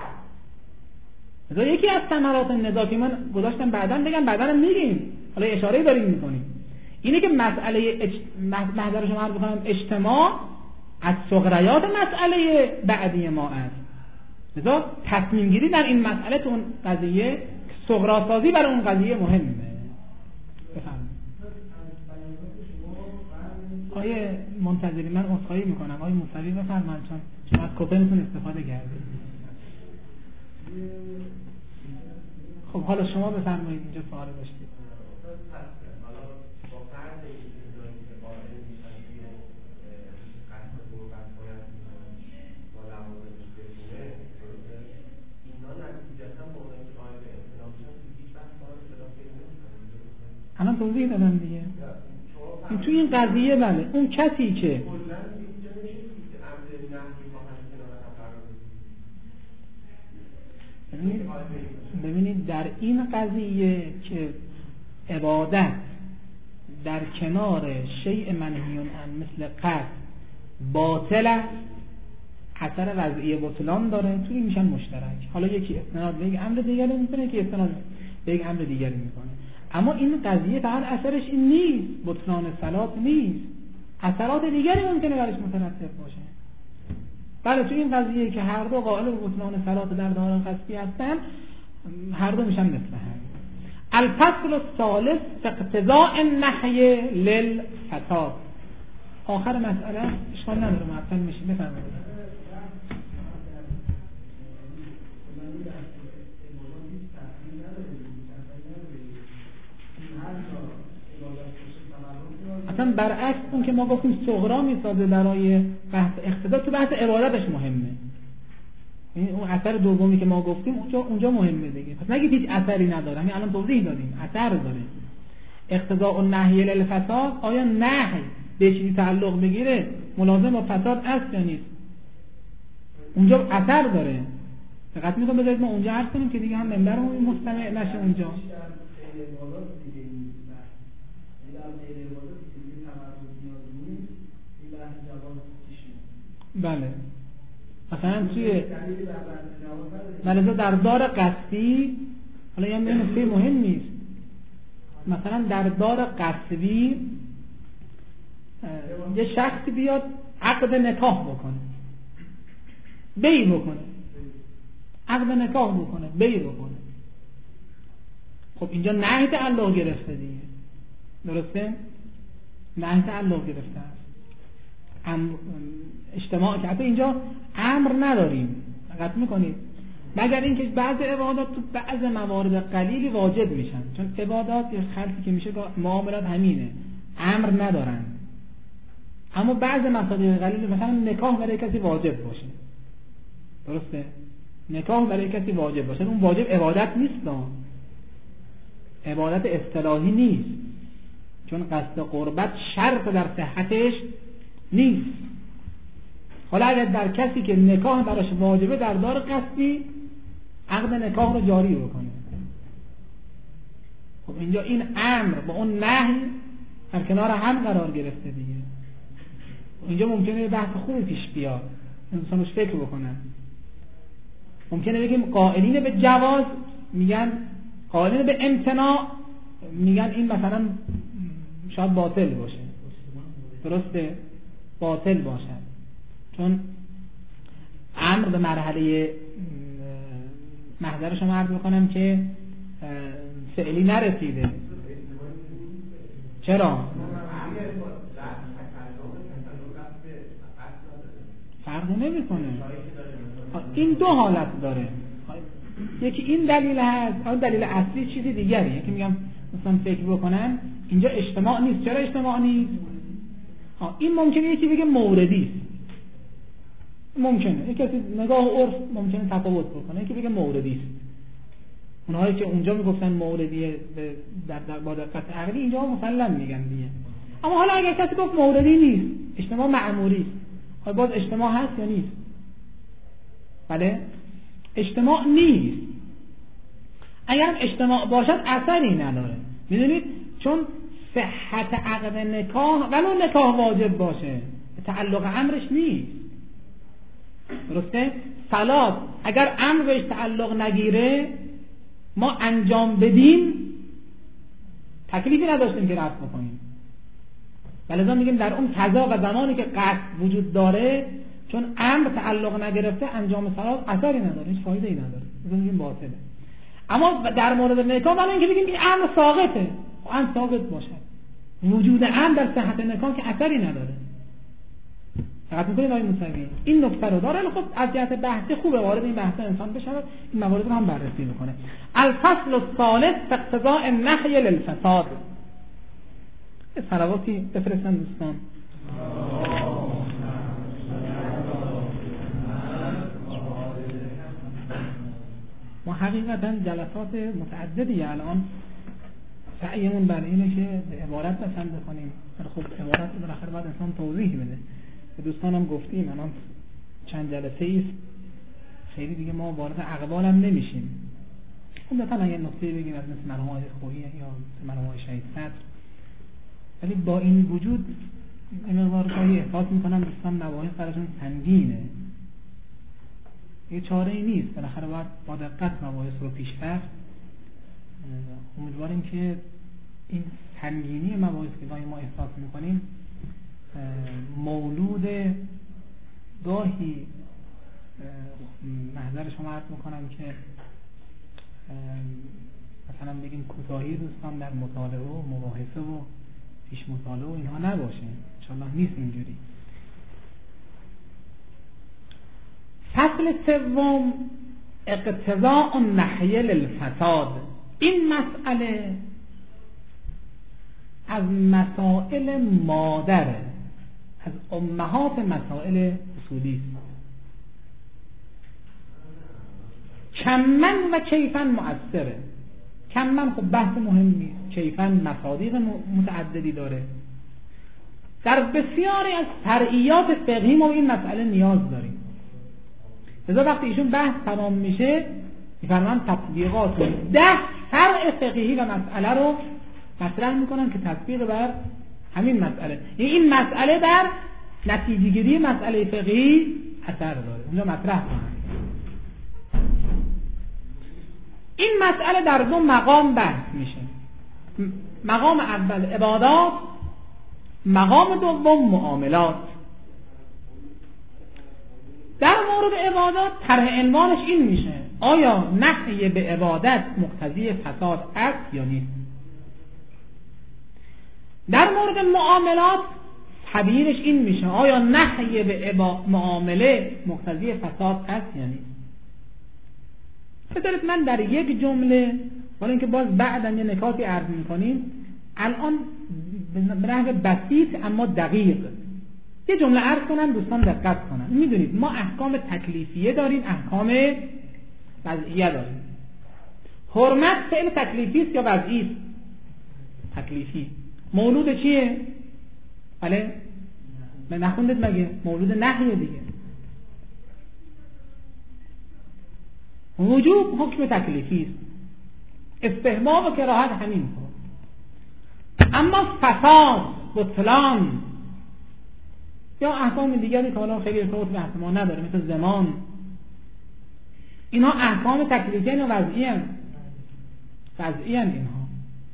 مثلا یکی از ثمرات نزاع که من گذاشتم بعداً بگم، بعداً میگیم، حالا اشاره‌ای داریم میکنیم، اینه که مسئله محضر شما عرض بکنم اجتماع از صغریات مسئله بعدی ما است. لذا تصمیم گیری در این مسئله تو اون قضیه صغراسازی برای اون قضیه مهمه. بفرمایید. آیه منتظری من عذرخواهی میکنم، آیه موسوی بفرمایید چون شما از کوپنتون استفاده کردید. خب حالا شما بفرمایید اینجا سوال داشتید. الان توضیح دادم دیگه. این توی این قضیه بله اون کسی که ببینید در این قضیه که عبادت در کنار شیء منهی عنه مثل قصد باطل است، اثر وضعی بطلان داره، توی این میشن مشترک. حالا یکی استناد به یک امر دیگری میکنه، یکی استناد به یک امر دیگری میکنه. اما این قضیه فقط اثرش این نیست، بطلان صلات نیست، اثرات دیگری ممکنه برش مترتب باشه. بله تو این قضیه که هر دو قائل به بطلان صلات در دوران قصدی هستن، هر دو میشن مثل هم. الفصل الثالث اقتضاء النهی للفساد. آخر مسئله اشکال نداره معطل میشه. بفرمایید. اصلا برعکس اون که ما گفتیم صغرا میسازه برای بحث اقتضا، تو بحث عبادتش مهمه. یعنی اون اثر دومی که ما گفتیم اونجا مهمه دیگه. پس نگید هیچ اثری نداره، همین الان توضیح دادیم اثر داره. اقتضاء النهی للفساد، آیا نهی به چیزی تعلق بگیره ملازم با فساد است یا نیست؟ اونجا اثر داره. فقط میگم بذارید ما اونجا عرض کنیم که دیگه هم منبرمون مستمع نشه اونجا. بله مثلا توی ملزا در دار قصدی، حالا یه نکته مهم نیست، مثلا در دار قصدی یه شخصی بیاد عقد نکاح بکنه، بیع بکنه، عقد نکاح بکنه، بیع بکنه، خب اینجا نهی تعلق گرفته دیگه، درسته؟ نهی تعلق گرفته است. اجتماع که حتی اینجا امر نداریم، دقت میکنید، مگر اینکه بعض عبادات تو بعض موارد قلیلی واجب میشن، چون عبادات یا خلقی که میشه معاملات همینه، امر ندارن. اما بعض مصادیق قلیل مثلا نکاح برای کسی واجب باشه، درسته؟ نکاح برای کسی واجب باشه، اون واجب عبادت نیست، عبادت اصطلاحی نیست، چون قصد قربت شرط در صحتش نیست. حالا اگر در کسی که نکاح براش واجبه در دار قصدی عقد نکاح رو جاری بکنه، خب اینجا این امر با اون نهی در کنار هم قرار گرفته دیگه. اینجا ممکنه بحث خوبی پیش بیاد، انسانش فکر بکنن. ممکنه بگیم قائلین به جواز میگن، قائلین به امتناع میگن این مثلا شاید باطل باشه، درسته؟ باطل باشد، چون امر به مرحله محضرش رو عرض بکنم که فعلی نرسیده. چرا؟ فرق نمیکنه. این دو حالت داره، یکی این دلیل هست، دلیل اصلی چیزی دیگری. یکی میگم مثلا فکر بکنن اینجا اجتماع نیست. چرا اجتماع نیست؟ این ممکنه یکی بگه موردی است، ممکنه یکی کسی نگاه عرف ممکنه تفاوت بکنه، یکی بگه موردی است. اونهایی که اونجا میگفتن موردیه در با دقت عقلی اینجا مسلم میگن دیگه. اما حالا اگر کسی گفت موردی نیست، اجتماع معمولی است، باز اجتماع هست یا نیست؟ بله اجتماع نیست. اگر اجتماع باشد اثری نداره، میدونید، چون صحت عقد نکاح ولو نکاح واجب باشه تعلق امرش نیست، درسته؟ صلات اگر امر بهش تعلق نگیره ما انجام بدیم تکلیفی نداشتیم که رفع بکنیم. ولذا میگیم در اون فضا و زمانی که قصد وجود داره، چون امر تعلق نگرفته انجام صلات اثری نداره، هیچ فایده ای نداره، میگیم باطله. اما در مورد نکاح ما اینکه بگیم این امر ساقطه، امر ثابت باشد، وجود امر در صحت نکاح که اثری نداره. فقط می‌کنید آقای موسوی این نکته رو داره. خب از جهت بحثی خوبه وارد این بحث انسان بشه، این موارد رو هم بررسی می‌کنه. الفصل الثالث في اقتضاء النهي للفساد. صلواتی بفرستن دوستان. ما حقیقتا جلسات متعددی الان سعیمون بر اینه که عبارت پسند کنیم. خب عبارت رو بالاخره باید انسان توضیح بده. به دوستانم گفتیم الان چند جلسه ایست خیلی دیگه ما وارد اقوال هم نمیشیم. خب مثلا اگه نکته بگیم از مثل مرحوم آقای خویی یا مرحوم آقای شهید صدر، ولی با این وجود این مقدار گاهی احساس میکنم دوستان مباحث براشون سنگینه، یه چاره ای نیست، بالاخره باید با دقت مباحث رو پیش رفت. امیدواریم که این سنگینی مباحث که گاهی ما احساس میکنیم مولود گاهی محضر شما عرض میکنم که مثلا بگیم کوتاهی دوستان در مطالعه و مباحثه و پیش مطالعه و اینها نباشه، انشاءالله نیست اینجوری. فصل سوم اقتضاء النهی للفساد. این مسئله از مسائل مادره، از امهات مسائل اصولی است. کمن و کیفن مؤثره. کمن خب بحث مهمی، کیفن مصادیق متعددی داره. در بسیاری از فرعیات فقهی ما این مسئله نیاز داریم. لذا وقتی ایشون بحث تمام میشه میفرمان تطبیقات 10 فرع فقهی و مسئله رو مطرح میکنن که تطبیق بر همین مسئله، یعنی این مسئله در نتیجه گیری مسئله فقهی اثر داره، اونجا مطرح کنن. این مسئله در 2 مقام بحث میشه. مقام اول عبادات، مقام دوم معاملات. در مورد عبادات طرح عنوانش این میشه: آیا نهی به عبادت مقتضی فساد است یا نیست؟ در مورد معاملات تعبیرش این میشه: آیا نهی به معامله مقتضی فساد است یا نیست؟ بذارید من در یک جمله، ولی اینکه باز بعدا یه نکاتی عرض میکنیم، الان به نحو بسیط اما دقیق یه جمله عرض کنم دوستان دقت کنن. میدونید ما احکام تکلیفیه داریم، احکام وضعیه داریم. حرمت فعل تکلیفی است یا وضعی است؟ تکلیفی. مولود چیه؟ بله؟ من نخوندید مگه؟ مولود نهیه دیگه. وجوب حکم تکلیفی است. استحباب و کراهت همین طور. اما فساد، بطلان یا احکام دیگری که حالا خیلی ارتباط به بحث ما نداره مثل زمان، اینها احکام تکلیفی یا وضعی هستند. وضعی هستند اینها.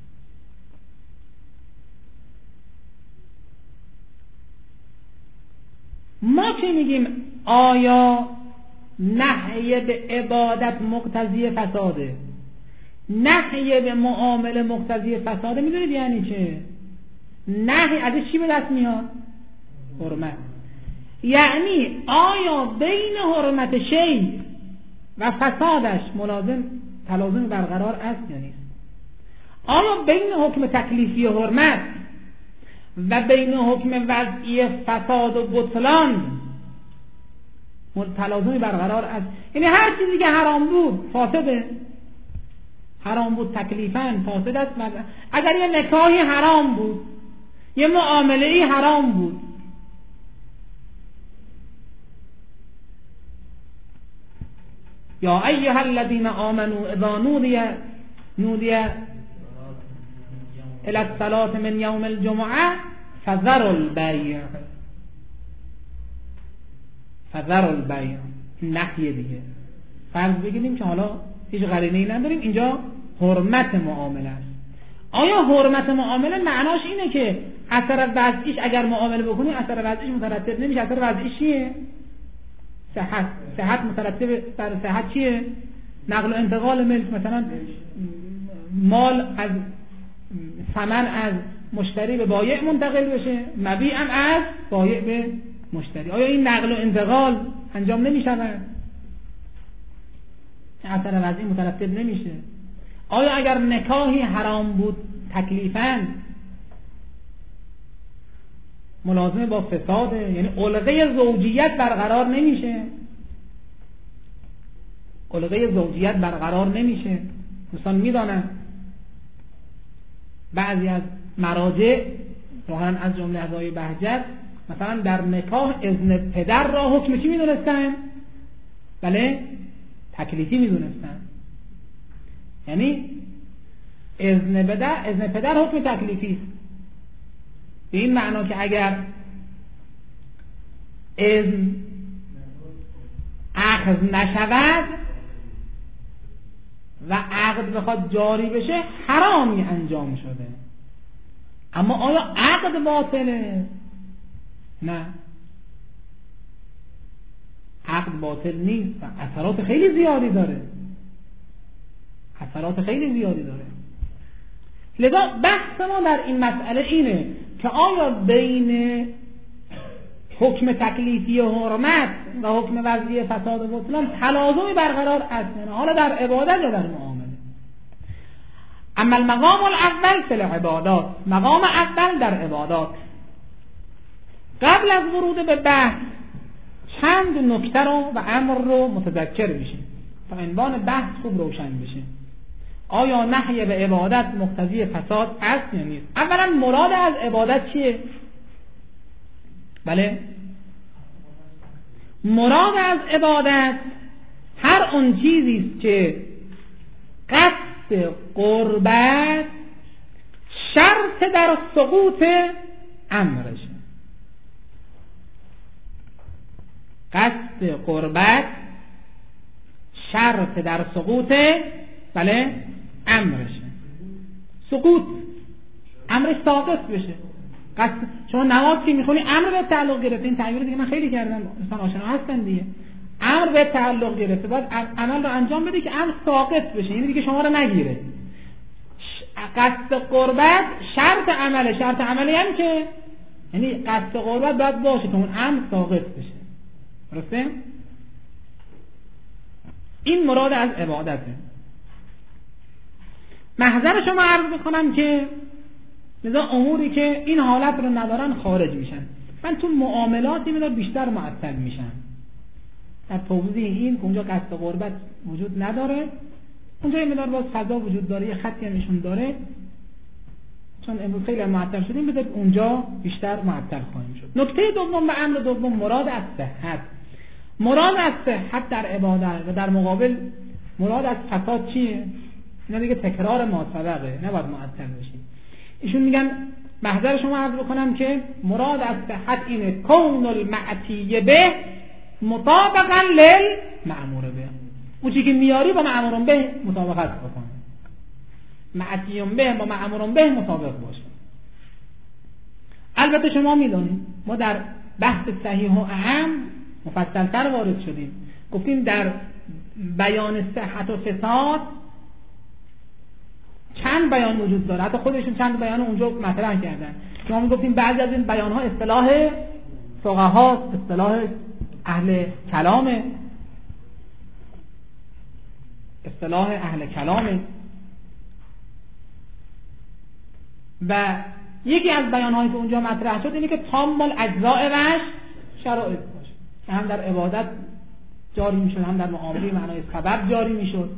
ما که میگیم آیا نهی به عبادت مقتضی فساده، نهی به معامله مقتضی فساده، میدونید یعنی چه؟ نهی از چی به دست میاد؟ حرمت. یعنی آیا بین حرمت شی و فسادش تلازم برقرار است یا نیست؟ آیا بین حکم تکلیفی حرمت و بین حکم وضعی فساد و بطلان تلازمی برقرار است؟ یعنی هر چیزی که حرام بود فاسده، حرام بود تکلیفاً فاسد است. اگر یه نکاحی حرام بود، یه معامله‌ای حرام بود، یا ایها الذین آمنوا اذا نودی الی الصلاة من یوم الجمعه فذروا البیع. فذروا البیع نهی دیگه. فرض بگیریم که حالا هیچ قرینه‌ای نداریم، اینجا حرمت معامله است. آیا حرمت معامله معناش اینه که اثر وضعیش اگر معامله بکنی اثر وضعیش مترتب نمیشه؟ اثر وضعیش چیه؟ صحت مترتب بر صحت چیه؟ نقل و انتقال ملک، مثلا مال از ثمن از مشتری به بایع منتقل بشه، مبیع هم از بایع به مشتری. آیا این نقل و انتقال انجام نمیشود؟ اثر وضعی مترتب نمیشه. آیا اگر نکاحی حرام بود تکلیفاً ملازمه با فساده، یعنی علقه زوجیت برقرار نمیشه؟ علقه زوجیت برقرار نمیشه. دوستان میدانن بعضی از مراجع روحاً از جمله اعضای بهجت مثلا در نکاح اذن پدر را حکم چی میدونستن؟ بله تکلیفی میدونستن. یعنی اذن پدر حکم تکلیفی است. به این معنا که اگر اذن اخذ نشود و عقد بخواد جاری بشه حرامی انجام شده. اما آیا عقد باطله؟ نه، عقد باطل نیست و اثرات خیلی زیادی داره. لذا بحث ما در این مسئله اینه که آیا بین حکم تکلیفی حرمت و حکم وضعی فساد و بطلان تلازمی برقرار است، حالا در عبادت یا در معامله. اما المقام الاول فی العبادات، مقام اول در عبادات. قبل از ورود به بحث چند نکته رو و امر رو متذکر بشیم تا عنوان بحث خوب روشن بشه. آیا نهی به عبادت مقتضی فساد است یا نیست؟ اولا مراد از عبادت چیه؟ بله، مراد از عبادت هر اون چیزی است که قصد قربت شرط در سقوط امرشه. قصد قربت شرط در سقوط بله امرشه. سقوط امرش ساقط بشه. قصد شما نماز که میخونی امر به تعلق گرفته. این تعبیر دیگه من خیلی کردم، مثلا آشنا هستن دیگه. امر به تعلق گرفته، باید عمل رو انجام بده که امر ساقط بشه، یعنی دیگه شما رو نگیره. قصد قربت شرط عمله. شرط عمله یعنی که یعنی قصد قربت باید باشه تا اون امر ساقط بشه. درسته؟ این مراد از عبادته. محضر شما عرض میکنم که لذا اموری که این حالت رو ندارن خارج میشن. من تو معاملاتی مقدار بیشتر معطل میشم. در توضیح این اونجا قصد قربت وجود نداره، اونجا یه مقدار باز فضا وجود داره، یه خطی هم نشون داره. چون امروز خیلی معطل شدیم، بذارید اونجا بیشتر معطل خواهیم شد. نکته دوم و امر دوم مراد از صحت. مراد از صحت در عبادت و در مقابل مراد از فساد چیه؟ اینا دیگه تکرار ما سبقه، نباید معطل بشیم. ایشون میگن محضر شما عرض بکنم که مراد از صحت اینه کون المعتی به مطابقا للمأمور به. اون چیزی که میاری با مأمور به مطابقت بکنه. معتی به با مأمور به مطابق باشه. البته شما میدونید ما در بحث صحیح و اهم مفصل‌تر وارد شدیم. گفتیم در بیان صحت و فساد چند بیان وجود داره، حتی خودشون چند بیان اونجا مطرح کردن. شما میگفتیم بعضی از این بیان‌ها اصطلاح فقها، اصطلاح اهل کلامه، اصطلاح اهل کلامه. و یکی از بیان‌هایی که اونجا مطرح شد اینه که تام الاجزاء و شرایط باشه، هم در عبادت جاری میشد، هم در معامله معنای سبب جاری میشد.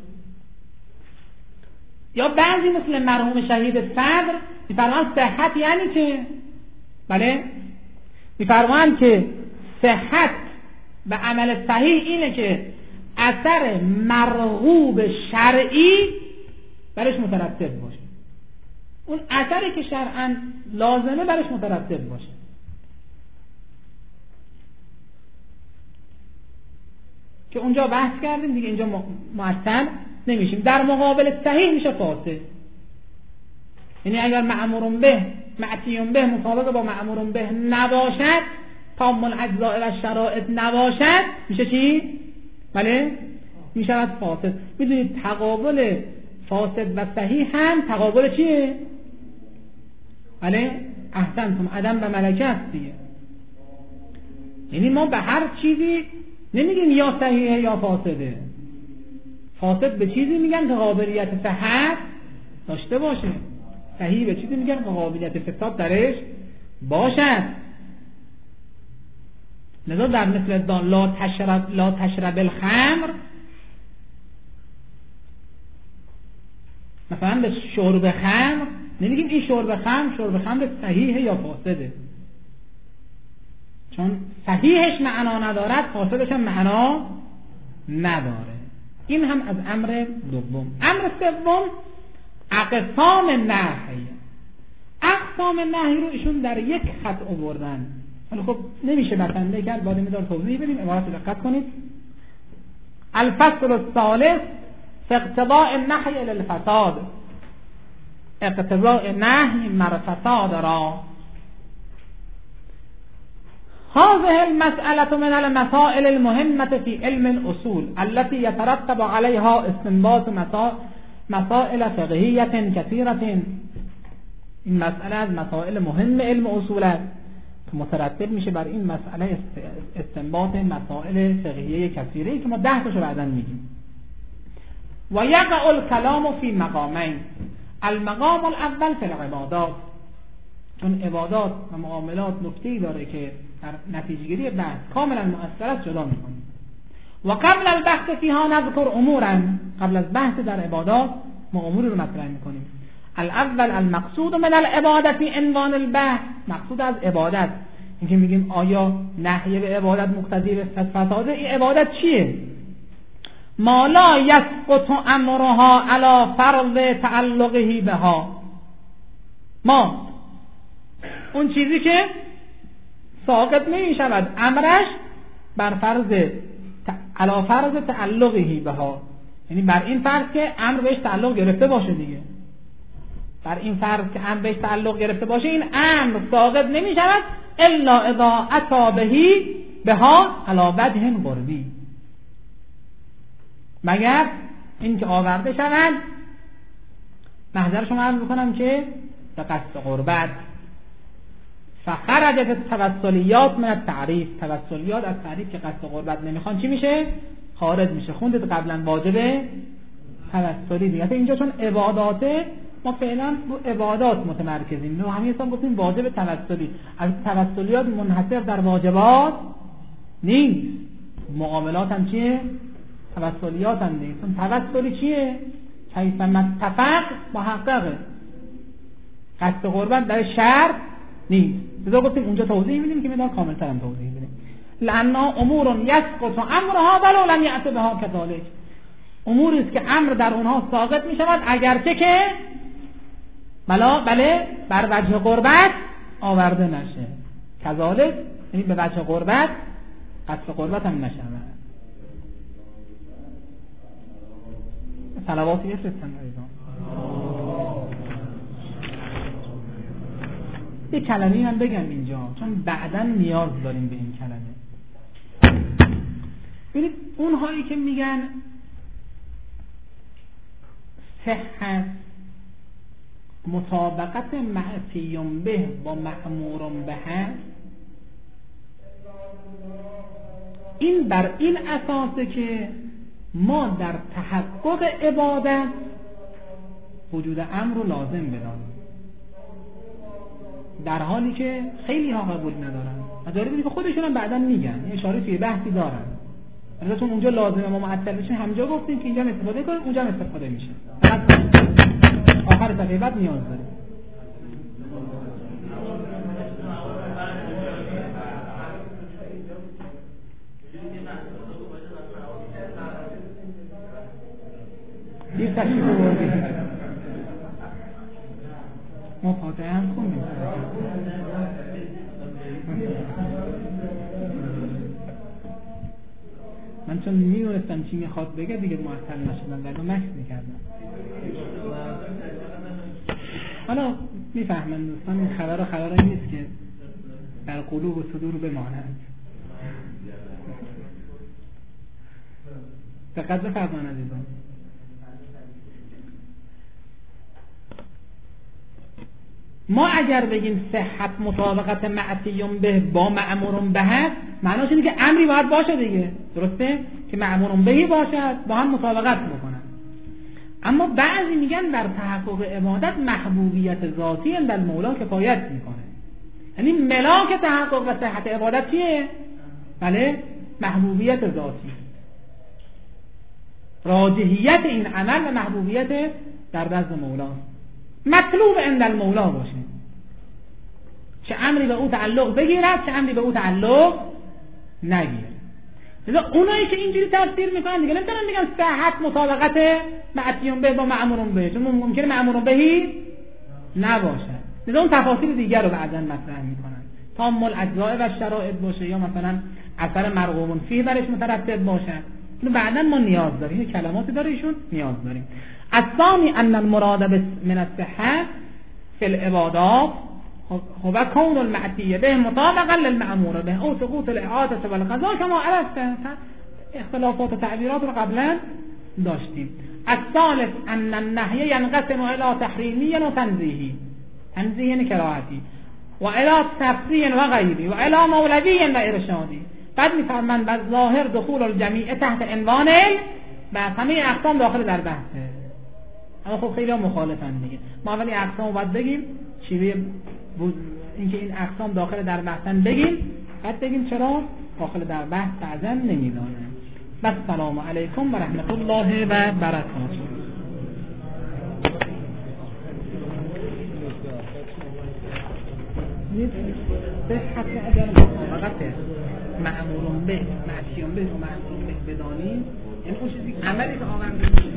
یا بعضی مثل مرحوم شهید صدر میفرمایند صحت یعنی که بله میفرمایند که صحت و عمل صحیح اینه که اثر مرغوب شرعی برش مترتب باشه، اون اثری که شرعاً لازمه برش مترتب باشه. که اونجا بحث کردیم دیگه، اینجا معطل نمیشیم. در مقابل صحیح میشه فاسد. یعنی اگر مأمور به معتی به مطابق با مأمور به نباشد، تام الاجزاء و شرایط نباشد، میشه چی؟ بله میشه فاسد. میدونید تقابل فاسد و صحیح هم تقابل چیه؟ بله احسنتم، عدم و ملکه است دیگه. یعنی ما به هر چیزی نمیگیم یا صحیحه یا فاسده. فاسد به چیزی میگن که قابلیت صحت داشته باشه، صحیح به چیزی میگن که قابلیت فساد درش باشد. لذا در مثل لا تشرب الخمر، مثلا به شرب خمر نمیگیم این شرب خمر صحیحه یا فاسده، چون صحیحش معنا ندارد، فاسدش هم معنا نداره. این هم از امر دوم. امر سوم اقسام نهی. اقسام نهی رو ایشون در یک خط آوردن، ولی خب نمیشه بسنده کرد، باید میذار توضیح بدیم. عبارت رو دقت کنید. الفصل الثالث فی اقتضاء النهی للفساد. اقتضاء نهی مر فساد را. هذه المسألة من المسائل المهمة في علم الأصول التي يترتب عليها استنباط مسائل فقهية كثيرة. این مسئله از مسائل مهم علم اصول است که مترتب میشه بر این مسئله استنباط مسائل فقهیه کثیره که ما 10 تاشو بعداً میگیم. و یقع الکلام فی مقامین. المقام الاول فی العبادات، چون عبادات و معاملات نکته‌ای داره که در نتیجه‌گیری بحث کاملا مؤثر است جدا می‌کنیم. و قبل البحث فیها نذکر امورا. قبل از بحث در عبادات ما امور رو مطرح می‌کنیم. الاول المقصود من العبادت عنوان البحث. مقصود از عبادت اینکه میگیم آیا نهی به عبادت مقتضی به فساد این عبادت چیه؟ ما لا یسقط امرها علی فرض تعلقه بها. ما اون چیزی که ساقط نمی شود امرش بر فرض علی فرض تعلقه بها، یعنی بر این فرض که امر بهش تعلق گرفته باشه دیگه. بر این فرض که امر بهش تعلق گرفته باشه این امر ساقط نمی شود الا اذا اتی بهی بها علی وجه قربی، مگر این که آورده شود. محضر شما عرض بکنم که به قصد قربت. فخرجت التوسلیات من التعریف. توسلیات از تعریف که قصد قربت نمیخوان چی میشه؟ خارج میشه. خوندید قبلا واجب توسلی دیگه. اینجا چون عبادات ما فعلا رو عبادات متمرکزیم. نه همین حساب گفتیم واجب توسلی، از توسلیات منحصر در واجبات نیست. معاملات هم چیه؟ توسلیات هم نیست. اون توسلی چیه؟ کیف متفق محققه. قصد قربت در شرط نیست. لذا گفتیم اونجا توضیح میدیم که میدان کاملتر هم توضیح میدیم. لأنها امور یسقط امرها ولو لم یأت بها کذالک. اموری است که امر در اونها ساقط می شود اگرچه که بله بر وجه قربت آورده نشه. کذالک یعنی به وجه قربت، قصد قربت هم نشود. صلواتی بفرستن عزیزان. یه کلمه‌ای هم بگم اینجا چون بعداً نیاز داریم به این کلمه. ببینید اونهایی که میگن صحت مطابقت معصیون به با مأمورون به هست، این بر این اساسه که ما در تحقق عبادت وجود امر رو لازم بدانیم، در حالی که خیلی ها قبول ندارن. مجاری بودی که خودشون هم بعدا میگن، یه اشاره توی بحثی دارن. البته اونجا لازمه ما معطل بشیم، همجا گفتیم که اینجا استفاده کنیم، اونجا استفاده میشه. آخر صفحه بعد نیاز داریم. دیر تشریف بردیم. ما فاتحه هم خوندیم. من چون میدونستم چی میخواد بگه دیگه معطل نشدم، در اون مکس میکردم. حالا میفهمن دوستان این خبر نیست که در قلوب و صدور بمانند. دقت بفرمایید عزیزان. ما اگر بگیم صحت مطابقت معصیون به با مأمورون به هست، معناش اینه که امری باید باشه دیگه، درسته؟ که مأمورون بهی باشد، با هم مطابقت بکنن. اما بعضی میگن در تحقق عبادت محبوبیت ذاتی عند المولا کفایت میکنه. یعنی ملاک تحقق و صحت عبادت چیه؟ بله، محبوبیت ذاتی، راجحیت این عمل و محبوبیت در دست مولا، مطلوب عند المولا باشه، چه امری به او تعلق بگیرد چه امری به او تعلق نگیرد. لذا اونایی که اینجوری تفسیر میکنن دیگه نمیتونن بگن صحت مطابقت معصیون به با مأمورون به، چون ممکنه مأمورون بهی نباشه. لذا اون تفاصیل دیگر رو بعداً مطرح میکنن، تامل اجزاء و شرایط باشه یا مثلا اثر مرغوب فیه برش مترتب باشه. اینو بعداً ما نیاز داریم، این کلماتی داره ایشون نیاز داریم. الثانی ان المراد من الصحة في العبادات هو كون المعصية به مطابقا للمأمور به او سقوط الإعادة والقضاء كما عرفت. اختلافات و تعبیرات رو قبلا داشتیم. الثالث ان النهي ينقسم الى تحريمي و تنزيهي. تنزيه یعنی کراهتی، و الى تفسير و غیری، و الى مولوی و ارشادی. بعد میفرمایند بعد ظاهر دخول الجميع تحت عنوان بحث، همه اقسام داخل در بحثه. اما خب خیلی هم مخالفن دیگه. ما اولی اقسام رو باید بگیم، شیوه اینکه این اقسام داخل در بحثن بگیم، بعد بگیم چرا داخل در بحث بعضا نمیدانه. بس سلام علیکم و رحمت الله و برکاته. صحت اگر مطابقت مأمورون به معصیون به و مأمورون به بدانیم، یعنی اون چیزی عملی که آورده